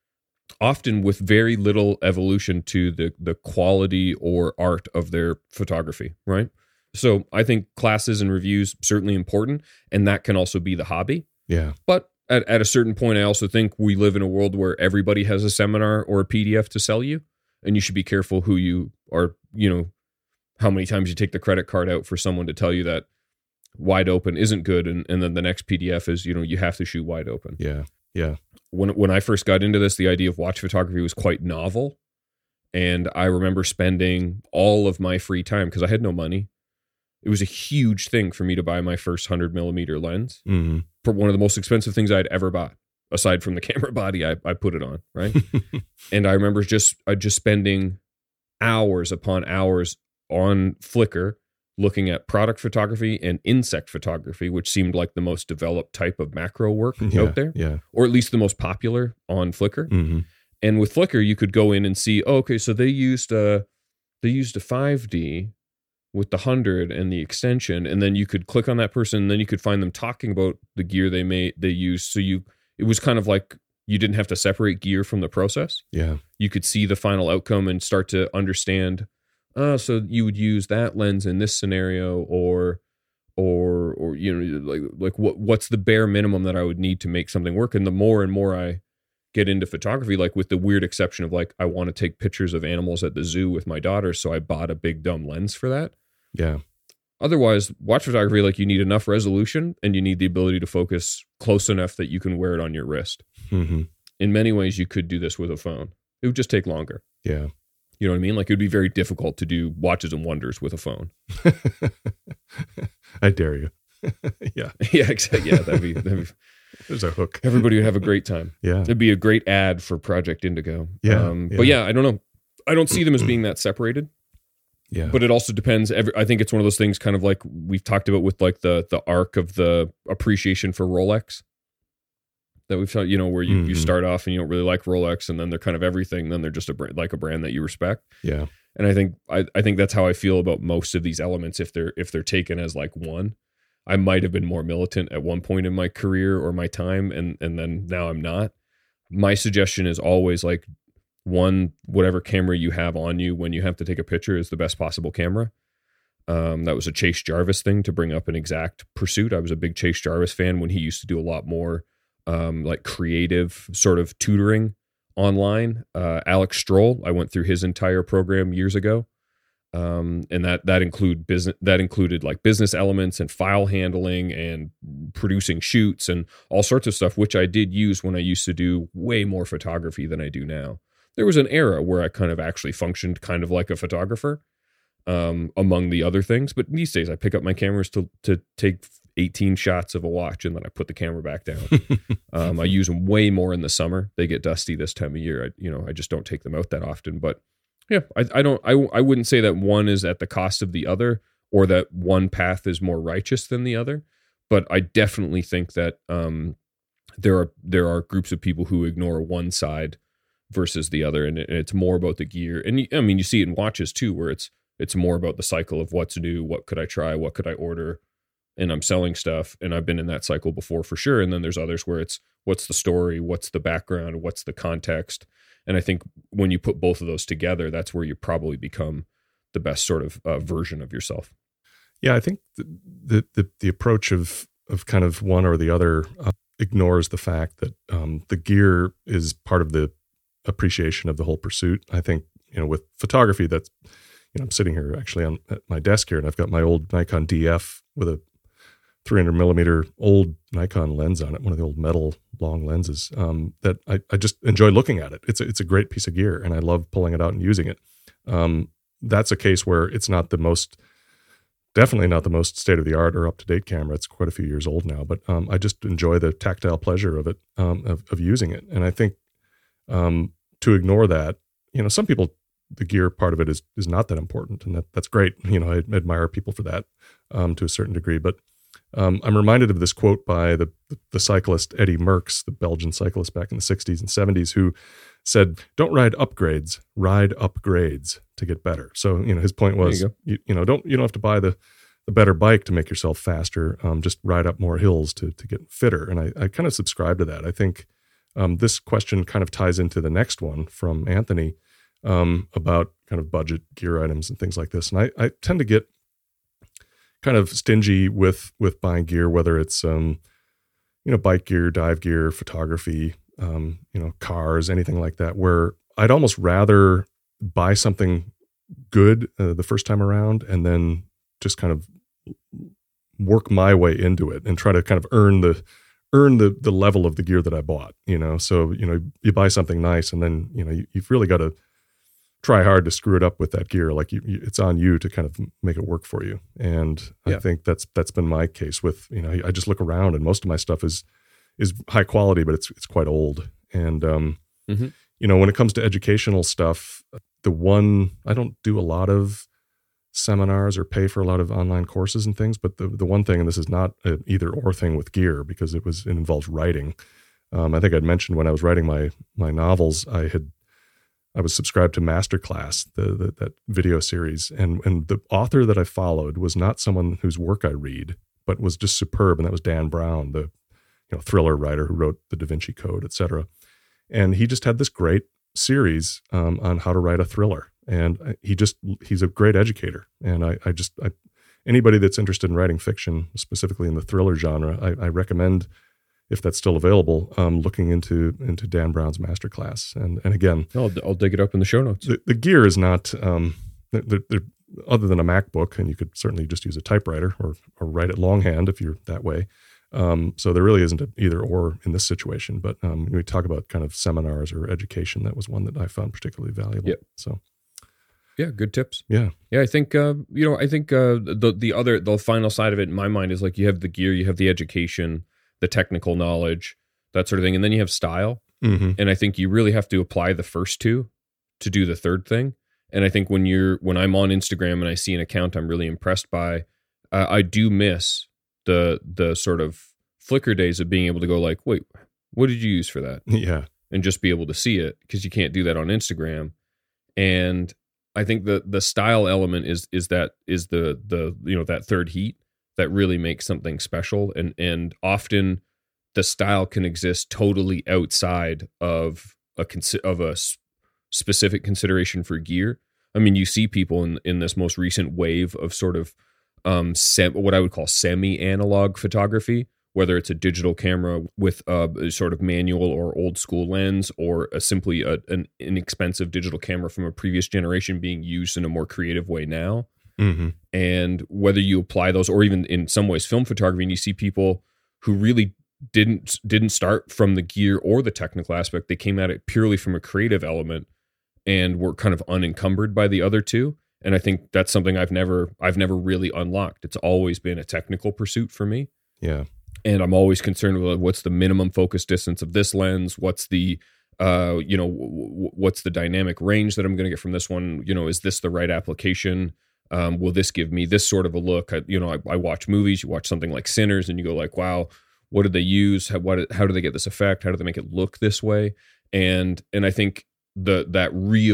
Often with very little evolution to the quality or art of their photography, right? So I think classes and reviews certainly important, and that can also be the hobby.
Yeah.
But at a certain point, I also think we live in a world where everybody has a seminar or a PDF to sell you, and you should be careful who you are, how many times you take the credit card out for someone to tell you that wide open isn't good, and then the next PDF is, you have to shoot wide open.
Yeah. Yeah.
When I first got into this, the idea of watch photography was quite novel, and I remember spending all of my free time because I had no money. It was a huge thing for me to buy my first 100 millimeter lens.
Mm-hmm.
For one of the most expensive things I'd ever bought, aside from the camera body I put it on, right? And I remember just spending hours upon hours on Flickr looking at product photography and insect photography, which seemed like the most developed type of macro work out there, or at least the most popular on Flickr.
Mm-hmm.
And with Flickr, you could go in and see, okay, so they used a 5D with the 100 and the extension, and then you could click on that person, and then you could find them talking about the gear they used. So it was kind of like you didn't have to separate gear from the process.
Yeah, you
could see the final outcome and start to understand. So you would use that lens in this scenario, or like what's the bare minimum that I would need to make something work. And the more and more I get into photography, like with the weird exception of like I want to take pictures of animals at the zoo with my daughter, so I bought a big dumb lens for that.
Yeah.
Otherwise, watch photography, like you need enough resolution and you need the ability to focus close enough that you can wear it on your wrist.
Mm-hmm.
In many ways, you could do this with a phone. It would just take longer.
Yeah.
You know what I mean? Like it would be very difficult to do watches and wonders with a phone.
I dare you. Yeah.
Yeah, exactly. Yeah, that'd be
there's a hook.
Everybody would have a great time.
Yeah.
It'd be a great ad for Project Indigo.
Yeah.
But yeah, I don't know. I don't see them as being that separated.
Yeah.
But it also depends. I think it's one of those things kind of like we've talked about with like the arc of the appreciation for Rolex that we've thought, where you start off and you don't really like Rolex and then they're kind of everything. Then they're just a brand that you respect.
Yeah.
And I think that's how I feel about most of these elements. If they're taken as like one, I might have been more militant at one point in my career or my time. And then now I'm not. My suggestion is always like, one, whatever camera you have on you when you have to take a picture is the best possible camera. That was a Chase Jarvis thing to bring up an exact pursuit. I was a big Chase Jarvis fan when he used to do a lot more like creative sort of tutoring online. Alex Stroll, I went through his entire program years ago. And that included like business elements and file handling and producing shoots and all sorts of stuff, which I did use when I used to do way more photography than I do now. There was an era where I kind of actually functioned kind of like a photographer, among the other things. But these days I pick up my cameras to take 18 shots of a watch and then I put the camera back down. I use them way more in the summer. They get dusty this time of year. I just don't take them out that often. But yeah, I wouldn't say that one is at the cost of the other or that one path is more righteous than the other. But I definitely think that there are groups of people who ignore one side versus the other, and it's more about the gear. And I mean, you see it in watches too, where it's more about the cycle of what's new, what could I try, what could I order, and I'm selling stuff. And I've been in that cycle before for sure. And then there's others where it's what's the story, what's the background, what's the context. And I think when you put both of those together, that's where you probably become the best sort of version of yourself.
Yeah, I think the approach of kind of one or the other ignores the fact that the gear is part of the appreciation of the whole pursuit. I think, with photography, that's, I'm sitting here actually at my desk here, and I've got my old Nikon DF with a 300 millimeter old Nikon lens on it, one of the old metal long lenses, that I just enjoy looking at it. It's a great piece of gear, and I love pulling it out and using it. That's a case where it's definitely not the most state-of-the-art or up-to-date camera. It's quite a few years old now, but I just enjoy the tactile pleasure of it, of using it. And I think to ignore that, some people, the gear part of it is not that important, and that's great. I admire people for that to a certain degree. But I'm reminded of this quote by the cyclist Eddy Merckx, the Belgian cyclist back in the 60s and 70s, who said, "Don't ride upgrades, ride upgrades to get better." So, his point was, you don't have to buy the better bike to make yourself faster. Just ride up more hills to get fitter. And I kind of subscribe to that. I think this question kind of ties into the next one from Anthony about kind of budget gear items and things like this. And I tend to get kind of stingy with buying gear, whether it's bike gear, dive gear, photography, cars, anything like that, where I'd almost rather buy something good the first time around and then just kind of work my way into it and try to kind of earn the level of the gear that I bought. So you buy something nice, and then you've really got to try hard to screw it up with that gear. Like it's on you to kind of make it work for you. And I think that's been my case with, I just look around, and most of my stuff is high quality, but it's quite old. And, when it comes to educational stuff, I don't do a lot of seminars or pay for a lot of online courses and things, but the one thing, and this is not an either or thing with gear, because it involves writing. I think I'd mentioned when I was writing my novels, I was subscribed to Masterclass, that video series, and the author that I followed was not someone whose work I read, but was just superb, and that was Dan Brown, the thriller writer who wrote The Da Vinci Code, etc. And he just had this great series on how to write a thriller, and he's a great educator. And I anybody that's interested in writing fiction, specifically in the thriller genre, I recommend, if that's still available, looking into Dan Brown's Masterclass. And again,
I'll dig it up in the show notes.
The gear is not, other than a MacBook, and you could certainly just use a typewriter or write it longhand if you're that way. So there really isn't an either or in this situation. But when we talk about kind of seminars or education, that was one that I found particularly valuable.
Yep.
So.
Yeah, good tips.
Yeah.
I think the final side of it in my mind is like, you have the gear, you have the education, the technical knowledge, that sort of thing, and then you have style.
Mm-hmm.
And I think you really have to apply the first two to do the third thing. And I think when I'm on Instagram and I see an account I'm really impressed by, I do miss the sort of Flickr days of being able to go like, wait, what did you use for that?
Yeah.
And just be able to see it, because you can't do that on Instagram. And I think the style element is the that third heat that really makes something special. And often the style can exist totally outside of a specific consideration for gear. I mean, you see people in this most recent wave of sort of what I would call semi-analog photography, whether it's a digital camera with a sort of manual or old school lens, or simply an inexpensive digital camera from a previous generation being used in a more creative way now.
Mm-hmm.
And whether you apply those, or even in some ways film photography, and you see people who really didn't start from the gear or the technical aspect. They came at it purely from a creative element and were kind of unencumbered by the other two. And I think that's something I've never really unlocked. It's always been a technical pursuit for me.
Yeah.
And I'm always concerned with what's the minimum focus distance of this lens? What's the, what's the dynamic range that I'm going to get from this one? Is this the right application? Will this give me this sort of a look? I watch movies, you watch something like Sinners and you go like, wow, what did they use? How do they get this effect? How do they make it look this way? And I think the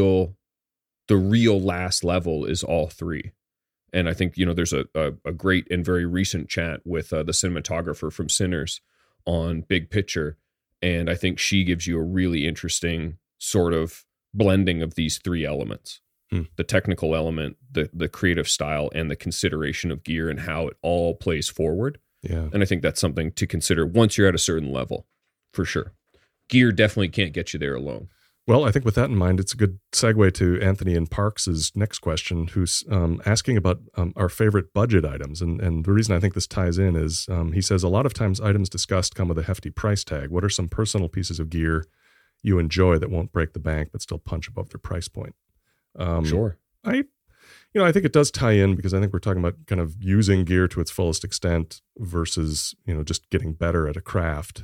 real last level is all three. And I think, there's a great and very recent chat with the cinematographer from Sinners on Big Picture. And I think she gives you a really interesting sort of blending of these three elements. The technical element, the creative style, and the consideration of gear and how it all plays forward.
Yeah.
And I think that's something to consider once you're at a certain level, for sure. Gear definitely can't get you there alone.
Well, I think with that in mind, it's a good segue to Anthony and Parks's next question, who's asking about our favorite budget items. And the reason I think this ties in is he says, a lot of times items discussed come with a hefty price tag. What are some personal pieces of gear you enjoy that won't break the bank but still punch above their price point?
Sure.
I think it does tie in because I think we're talking about kind of using gear to its fullest extent versus, just getting better at a craft.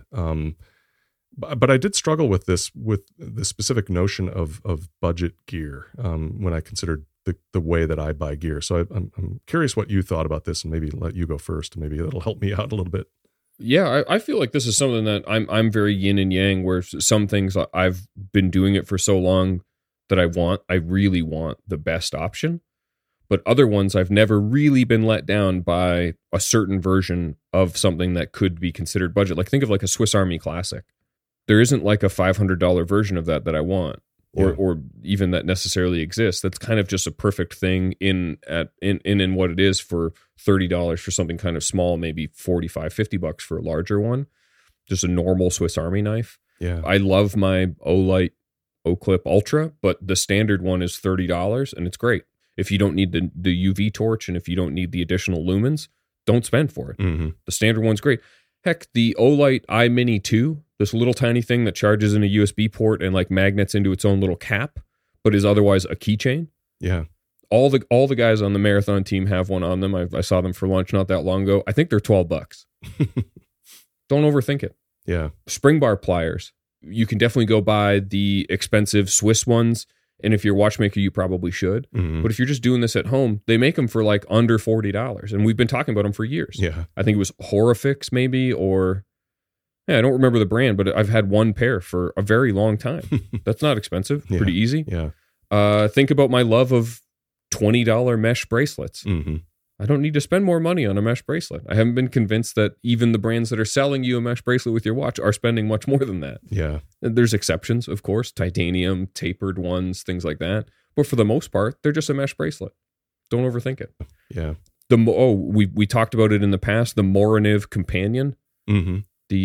But I did struggle with the specific notion of budget gear when I considered the way that I buy gear. So I'm curious what you thought about this, and maybe let you go first, and maybe that'll help me out a little bit.
Yeah, I feel like this is something that I'm very yin and yang, where some things I've been doing it for so long that I really want the best option. But other ones I've never really been let down by a certain version of something that could be considered budget. Like think of like a Swiss Army Classic. There isn't like a $500 version of that I want, or even that necessarily exists. That's kind of just a perfect thing in what it is for $30 for something kind of small, maybe $45, $50 for a larger one. Just a normal Swiss Army knife.
Yeah.
I love my Olight O-Clip Ultra, but the standard one is $30 and it's great. If you don't need the UV torch and if you don't need the additional lumens, don't spend for it.
Mm-hmm.
The standard one's great. Heck, the Olight iMini 2, this little tiny thing that charges in a USB port and like magnets into its own little cap, but is otherwise a keychain.
Yeah.
All the guys on the marathon team have one on them. I saw them for lunch not that long ago. I think they're $12. Don't overthink it.
Yeah.
Spring bar pliers. You can definitely go buy the expensive Swiss ones. And if you're a watchmaker, you probably should.
Mm-hmm.
But if you're just doing this at home, they make them for like under $40. And we've been talking about them for years.
Yeah.
I think it was Horifix maybe, or I don't remember the brand, but I've had one pair for a very long time. That's not expensive.
Yeah.
Pretty easy.
Yeah.
Think about my love of $20 mesh bracelets.
Mm-hmm.
I don't need to spend more money on a mesh bracelet. I haven't been convinced that even the brands that are selling you a mesh bracelet with your watch are spending much more than that.
Yeah.
There's exceptions, of course, titanium, tapered ones, things like that. But for the most part, they're just a mesh bracelet. Don't overthink it.
Yeah.
We talked about it in the past, the Moroniv Companion.
Mm-hmm.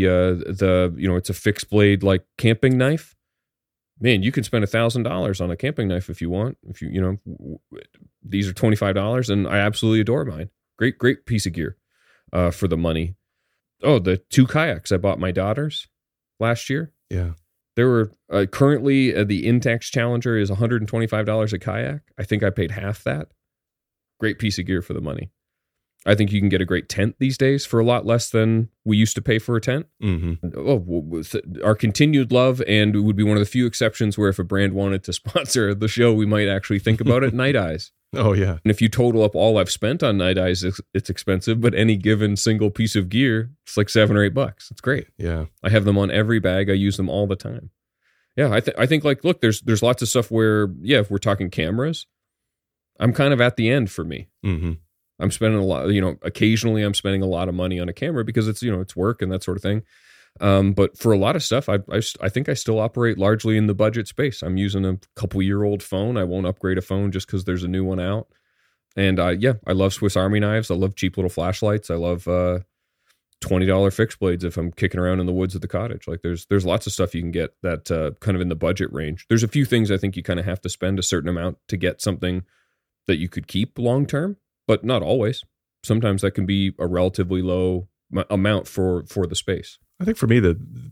It's a fixed blade like camping knife. Man, you can spend $1,000 on a camping knife if you want. If these are $25, and I absolutely adore mine. Great piece of gear for the money. Oh, the 2 kayaks I bought my daughters last year.
Yeah.
There were currently the Intex Challenger is $125 a kayak. I think I paid half that. Great piece of gear for the money. I think you can get a great tent these days for a lot less than we used to pay for a tent.
Mm-hmm.
Our continued love, and it would be one of the few exceptions where if a brand wanted to sponsor the show, we might actually think about it. Night Eyes.
Oh, yeah.
And if you total up all I've spent on Night Eyes, it's expensive, but any given single piece of gear, it's like $7 or $8. It's great.
Yeah.
I have them on every bag. I use them all the time. Yeah, I think like, look, there's lots of stuff where, if we're talking cameras, I'm kind of at the end for me.
Mm-hmm.
I'm spending a lot, occasionally I'm spending a lot of money on a camera because it's, it's work and that sort of thing. But for a lot of stuff, I think I still operate largely in the budget space. I'm using a couple-year-old phone. I won't upgrade a phone just because there's a new one out. And I love Swiss Army knives. I love cheap little flashlights. I love $20 fixed blades if I'm kicking around in the woods at the cottage. Like there's lots of stuff you can get that kind of in the budget range. There's a few things I think you kind of have to spend a certain amount to get something that you could keep long term. But not always. Sometimes that can be a relatively low amount for the space. I
think for me,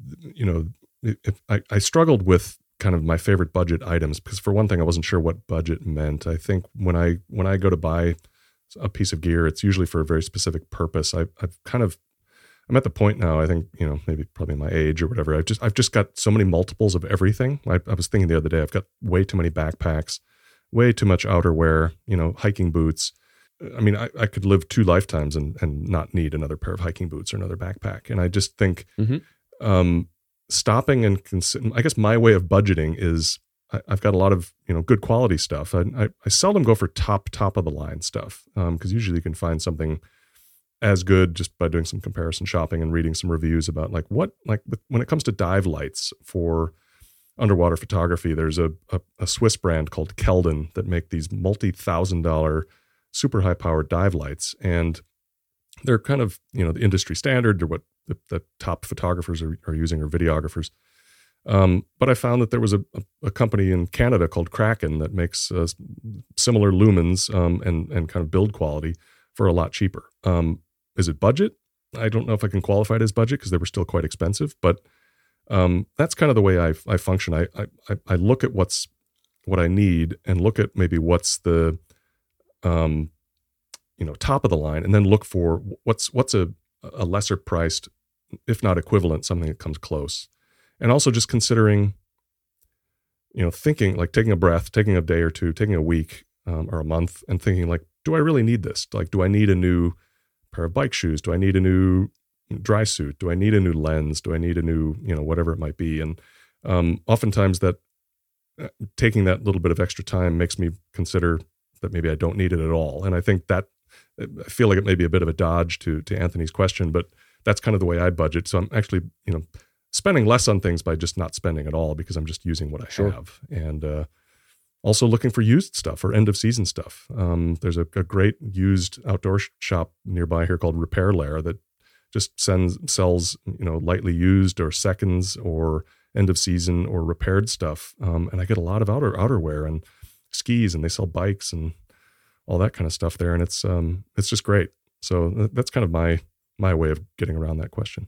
I struggled with kind of my favorite budget items because for one thing, I wasn't sure what budget meant. I think when I go to buy a piece of gear, it's usually for a very specific purpose. I'm at the point now, I think, maybe probably my age or whatever. I've just got so many multiples of everything. I was thinking the other day, I've got way too many backpacks, way too much outerwear, hiking boots. I mean, I could live 2 lifetimes and not need another pair of hiking boots or another backpack. And I just think stopping and I guess my way of budgeting is I've got a lot of, good quality stuff. I seldom go for top of the line stuff because usually you can find something as good just by doing some comparison shopping and reading some reviews about when it comes to dive lights for underwater photography, there's a Swiss brand called Keldon that make these multi-$1,000 super high powered dive lights. And they're kind of, the industry standard. They're what the top photographers are using or videographers. But I found that there was a company in Canada called Kraken that makes similar lumens and kind of build quality for a lot cheaper. Is it budget? I don't know if I can qualify it as budget because they were still quite expensive, but that's kind of the way I function. I look at what I need and look at maybe what's the top of the line, and then look for what's a lesser priced, if not equivalent, something that comes close. And also just considering, thinking, like taking a breath, taking a day or two, taking a week or a month, and thinking like, do I really need this? Like, do I need a new pair of bike shoes? Do I need a new dry suit? Do I need a new lens? Do I need a new, whatever it might be? And oftentimes that taking that little bit of extra time makes me consider that maybe I don't need it at all. And I think that, I feel like it may be a bit of a dodge to Anthony's question, but that's kind of the way I budget. So I'm actually, spending less on things by just not spending at all because I'm just using what I have. And also looking for used stuff or end of season stuff. There's a great used outdoor shop nearby here called Repair Lair that just sells, lightly used or seconds or end of season or repaired stuff. And I get a lot of outerwear and skis, and they sell bikes and all that kind of stuff there. And it's just great. So that's kind of my way of getting around that question.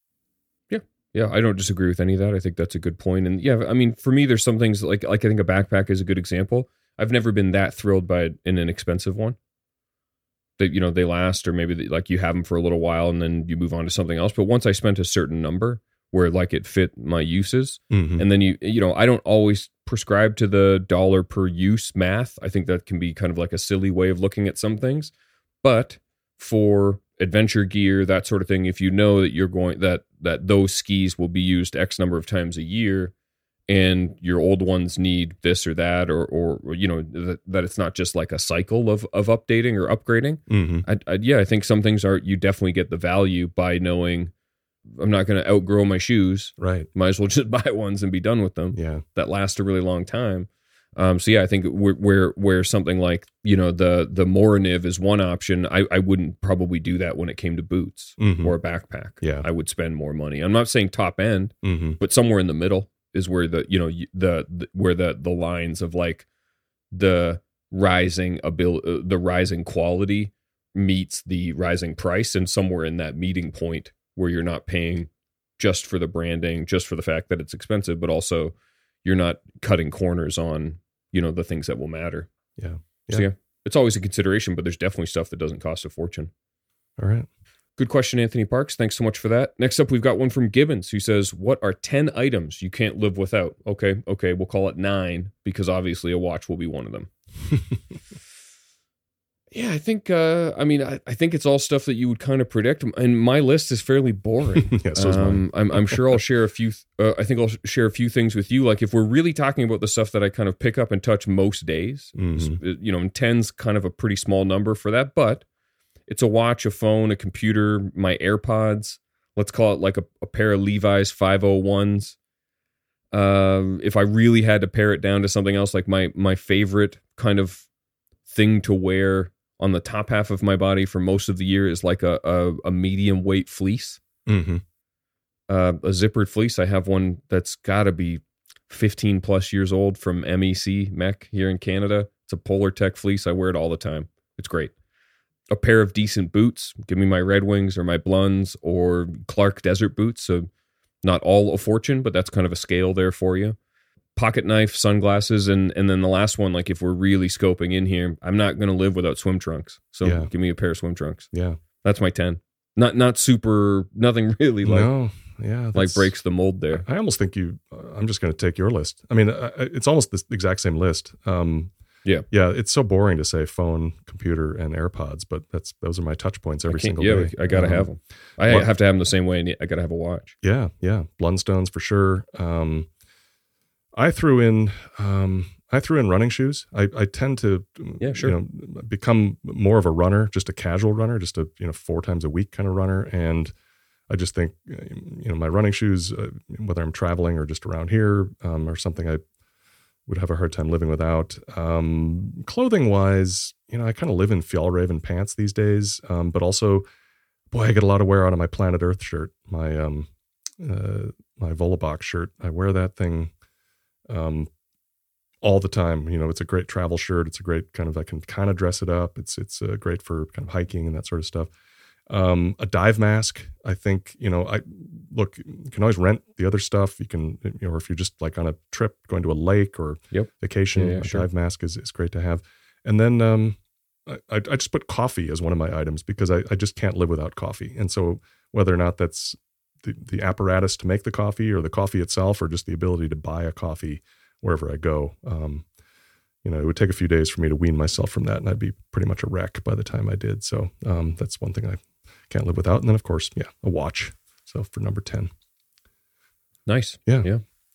Yeah, I don't disagree with any of that. I think that's a good point. And yeah, I mean, for me, there's some things like I think a backpack is a good example. I've never been that thrilled by an inexpensive one. That, they last, or maybe like you have them for a little while and then you move on to something else. But once I spent a certain number where like it fit my uses, and then I don't always prescribe to the dollar per use math. I think that can be kind of like a silly way of looking at some things. But for adventure gear, that sort of thing, if you know that you're going that those skis will be used X number of times a year, and your old ones need this or that, or that it's not just like a cycle of updating or upgrading. I think some things you definitely get the value by knowing I'm not going to outgrow my shoes.
Right.
Might as well just buy ones and be done with them.
Yeah.
That last a really long time. So yeah, I think where something like, the Moriniv is one option. I wouldn't probably do that when it came to boots or a backpack.
Yeah.
I would spend more money. I'm not saying top end, but somewhere in the middle is where where the lines of like the rising quality meets the rising price, and somewhere in that meeting point where you're not paying just for the branding, just for the fact that it's expensive, but also you're not cutting corners on, the things that will matter.
Yeah.
So yeah, it's always a consideration, but there's definitely stuff that doesn't cost a fortune.
All right.
Good question, Anthony Parks. Thanks so much for that. Next up, we've got one from Gibbons who says, what are 10 items you can't live without? Okay. We'll call it 9 because obviously a watch will be one of them. Yeah, I think, I think it's all stuff that you would kind of predict. And my list is fairly boring.
Yeah, so is mine.
I'm sure I'll share a few, I think I'll share a few things with you. Like if we're really talking about the stuff that I kind of pick up and touch most days, and 10's kind of a pretty small number for that, but it's a watch, a phone, a computer, my AirPods, let's call it like a pair of Levi's 501s. If I really had to pare it down to something else, like my favorite kind of thing to wear on the top half of my body for most of the year is like a medium weight fleece, a zippered fleece. I have one that's got to be 15 plus years old from MEC here in Canada. It's a Polar Tech fleece. I wear it all the time. It's great. A pair of decent boots. Give me my Red Wings or my Blunds or Clark Desert boots. So not all a fortune, but that's kind of a scale there for you. Pocket knife, sunglasses, and then the last one, like if we're really scoping in here, I'm not going to live without swim trunks. So give me a pair of swim trunks.
Yeah.
That's my 10. Not super, nothing really like,
like
breaks the mold there.
I almost think I'm just going to take your list. I mean, it's almost the exact same list. Yeah. It's so boring to say phone, computer, and AirPods, but those are my touch points every single day.
I got to have them. I have to have them the same way, and I got to have a watch.
Yeah. Blundstones for sure. I threw in running shoes. I tend to become more of a runner, just a casual runner, just a 4 times a week kind of runner. And I just think my running shoes, whether I'm traveling or just around here, or something I would have a hard time living without. Clothing wise, I kind of live in Fjallraven pants these days, but also, boy, I get a lot of wear out of my Planet Earth shirt. My my Volleybach shirt. I wear that thing all the time. You know, it's a great travel shirt. It's a great kind of, I can kind of dress it up. It's great for kind of hiking and that sort of stuff. A dive mask, I think, you know, you can always rent the other stuff. You can, you know, or if you're just like on a trip going to a lake or vacation,
sure.
dive mask is great to have. And then I just put coffee as one of my items because I just can't live without coffee. And so whether or not that's the apparatus to make the coffee or the coffee itself or just the ability to buy a coffee wherever I go, you know, it would take a few days for me to wean myself from that, and I'd be pretty much a wreck by the time I did. So that's one thing I can't live without. And then, of course, a watch. So for number 10.
Nice.
Yeah.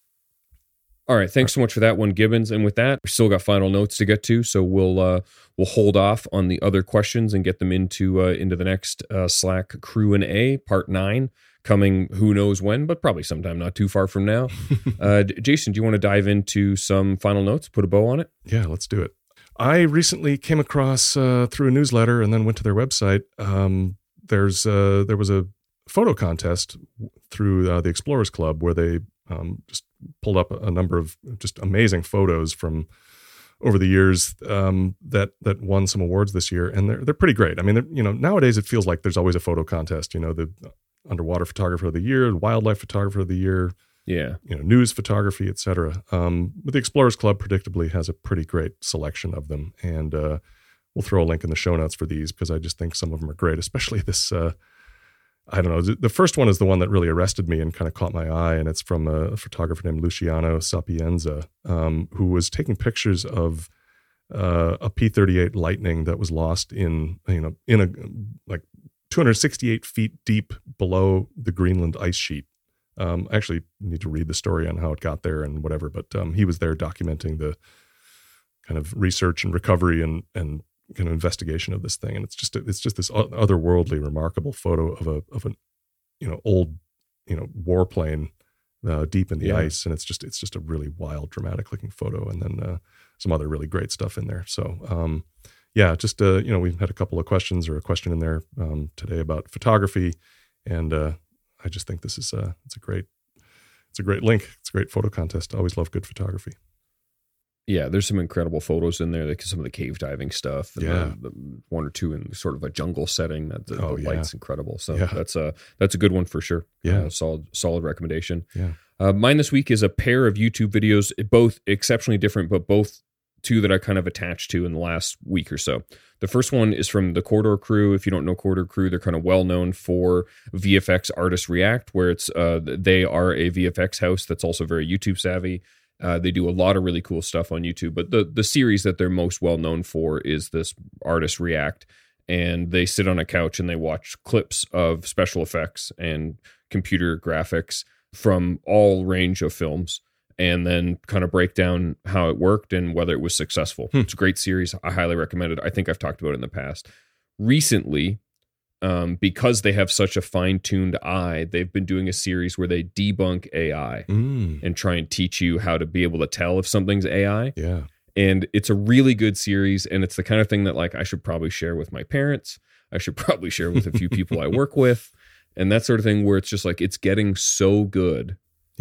All right. Thanks so much for that one, Gibbons. And with that, we still got final notes to get to, so we'll hold off on the other questions and get them into the next Slack Crew and A Part 9. Coming who knows when, but probably sometime not too far from now. Jason, do you want to dive into some final notes, put a bow on it?
Yeah, let's do it. I recently came across through a newsletter and then went to their website. There was a photo contest through the Explorers Club where they just pulled up a number of just amazing photos from over the years that won some awards this year, and they're pretty great. I mean, you know, nowadays it feels like there's always a photo contest. You know, the underwater photographer of the year, wildlife photographer of the year, you know, news photography, etc. But the Explorers Club predictably has a pretty great selection of them, and we'll throw a link in the show notes for these because I just think some of them are great, especially this. I don't know. The first one is the one that really arrested me and kind of caught my eye, and it's from a photographer named Luciano Sapienza, who was taking pictures of a P-38 Lightning that was lost in a like 268 feet deep below the Greenland ice sheet. I actually need to read the story on how it got there and whatever, but he was there documenting the kind of research and recovery and kind of investigation of this thing. And it's just this otherworldly, remarkable photo of an old warplane deep in the ice, and it's just a really wild, dramatic looking photo, and then some other really great stuff in there. So we've had a couple of questions or a question in there today about photography, and I just think this is it's a great link. It's a great photo contest. I always love good photography.
Yeah, there's some incredible photos in there, like some of the cave diving stuff. And the one or two in sort of a jungle setting. That the light's incredible. So that's a good one for sure. Yeah, solid recommendation.
Yeah,
mine this week is a pair of YouTube videos, both exceptionally different, but both two that I kind of attached to in the last week or so. The first one is from the Corridor Crew. If you don't know Corridor Crew, they're kind of well known for VFX Artist React, where it's they are a VFX house that's also very YouTube savvy. They do a lot of really cool stuff on YouTube, but the series that they're most well known for is this Artist React, and they sit on a couch and they watch clips of special effects and computer graphics from all range of films, and then kind of break down how it worked and whether it was successful. It's a great series. I highly recommend it. I think I've talked about it in the past. Recently, because they have such a fine-tuned eye, they've been doing a series where they debunk AI and try and teach you how to be able to tell if something's AI.
Yeah.
And it's a really good series, and it's the kind of thing that like I should probably share with my parents. I should probably share with a few people I work with, and that sort of thing, where it's just like it's getting so good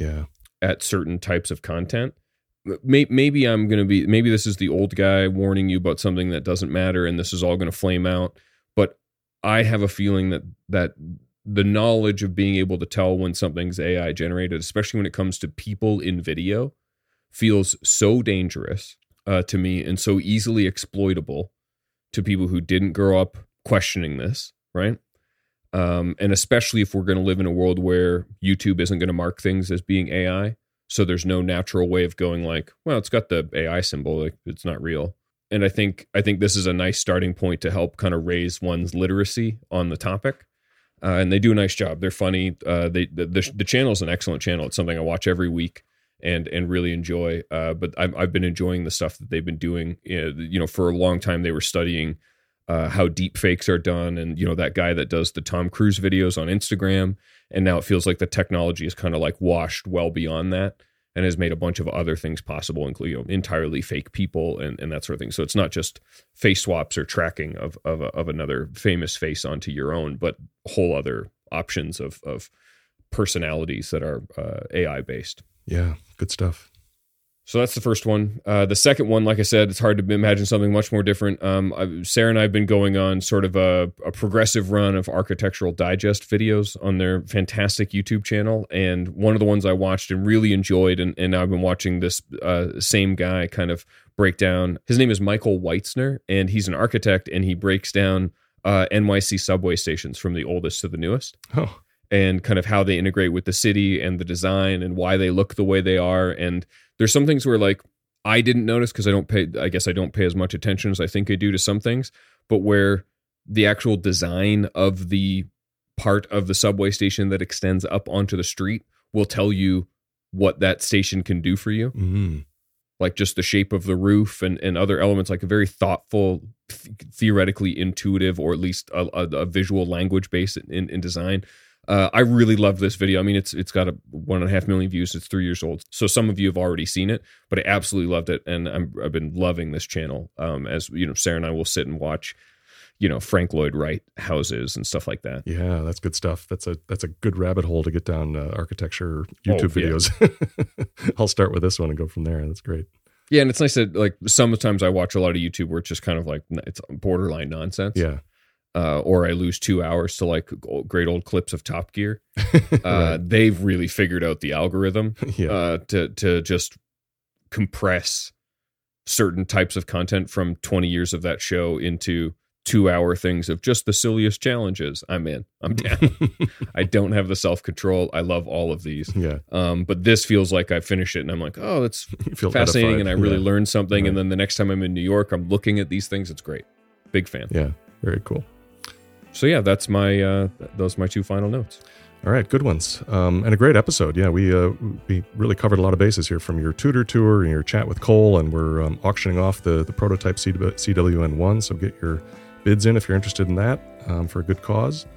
at certain types of content. Maybe this is the old guy warning you about something that doesn't matter, and this is all going to flame out. But I have a feeling that the knowledge of being able to tell when something's AI generated, especially when it comes to people in video, feels so dangerous to me and so easily exploitable to people who didn't grow up questioning this, right? And especially if we're going to live in a world where YouTube isn't going to mark things as being AI, so there's no natural way of going like, well, it's got the AI symbol, like it's not real. And I think this is a nice starting point to help kind of raise one's literacy on the topic. And they do a nice job. They're funny. The channel is an excellent channel. It's something I watch every week and really enjoy. But I've been enjoying the stuff that they've been doing. For a long time they were studying how deep fakes are done, and that guy that does the Tom Cruise videos on Instagram. And now it feels like the technology is kind of like washed well beyond that, and has made a bunch of other things possible, including entirely fake people and that sort of thing. So it's not just face swaps or tracking of another famous face onto your own, but whole other options of personalities that are AI based.
Yeah, good stuff.
So that's the first one. The second one, like I said, it's hard to imagine something much more different. Sarah and I have been going on sort of a progressive run of Architectural Digest videos on their fantastic YouTube channel. And one of the ones I watched and really enjoyed, and I've been watching this same guy kind of break down. His name is Michael Weitzner, and he's an architect, and he breaks down NYC subway stations from the oldest to the newest.
Oh.
And kind of how they integrate with the city and the design and why they look the way they are. And there's some things where like I didn't notice because I guess I don't pay as much attention as I think I do to some things, but where the actual design of the part of the subway station that extends up onto the street will tell you what that station can do for you.
Mm-hmm.
Like just the shape of the roof and other elements, like a very thoughtful, theoretically intuitive, or at least a visual language base in design. I really love this video. I mean, it's got 1.5 million views. It's 3 years old. So some of you have already seen it, but I absolutely loved it. And I've been loving this channel. As you know, Sarah and I will sit and watch, Frank Lloyd Wright houses and stuff like that.
Yeah, that's good stuff. That's a good rabbit hole to get down architecture YouTube videos. Yeah. I'll start with this one and go from there. That's great.
Yeah. And it's nice that like sometimes I watch a lot of YouTube where it's just kind of like, it's borderline nonsense.
Yeah.
Or I lose 2 hours to like great old clips of Top Gear. Right. They've really figured out the algorithm to just compress certain types of content from 20 years of that show into 2-hour things of just the silliest challenges. I'm in. I'm down. I don't have the self-control. I love all of these.
Yeah.
But this feels like I finished it and I'm like, oh, that's fascinating. And I really learned something. Right. And then the next time I'm in New York, I'm looking at these things. It's great. Big fan.
Yeah. Very cool.
So yeah, that's those are my 2 final notes.
All right, good ones, and a great episode. Yeah, we really covered a lot of bases here, from your Tudor tour and your chat with Cole, and we're auctioning off the prototype CWN1. So get your bids in if you're interested in that for a good cause.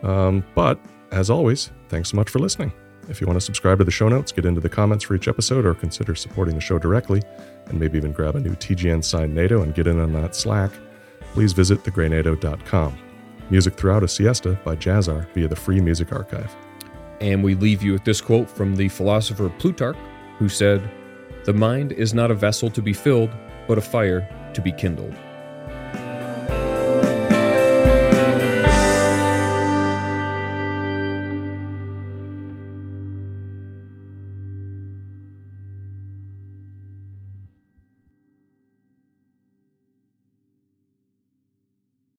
But as always, thanks so much for listening. If you want to subscribe to the show notes, get into the comments for each episode, or consider supporting the show directly, and maybe even grab a new TGN signed NATO and get in on that Slack, please visit thegreynato.com. Music throughout a siesta by Jazzar via the Free Music Archive.
And we leave you with this quote from the philosopher Plutarch, who said, "The mind is not a vessel to be filled, but a fire to be kindled."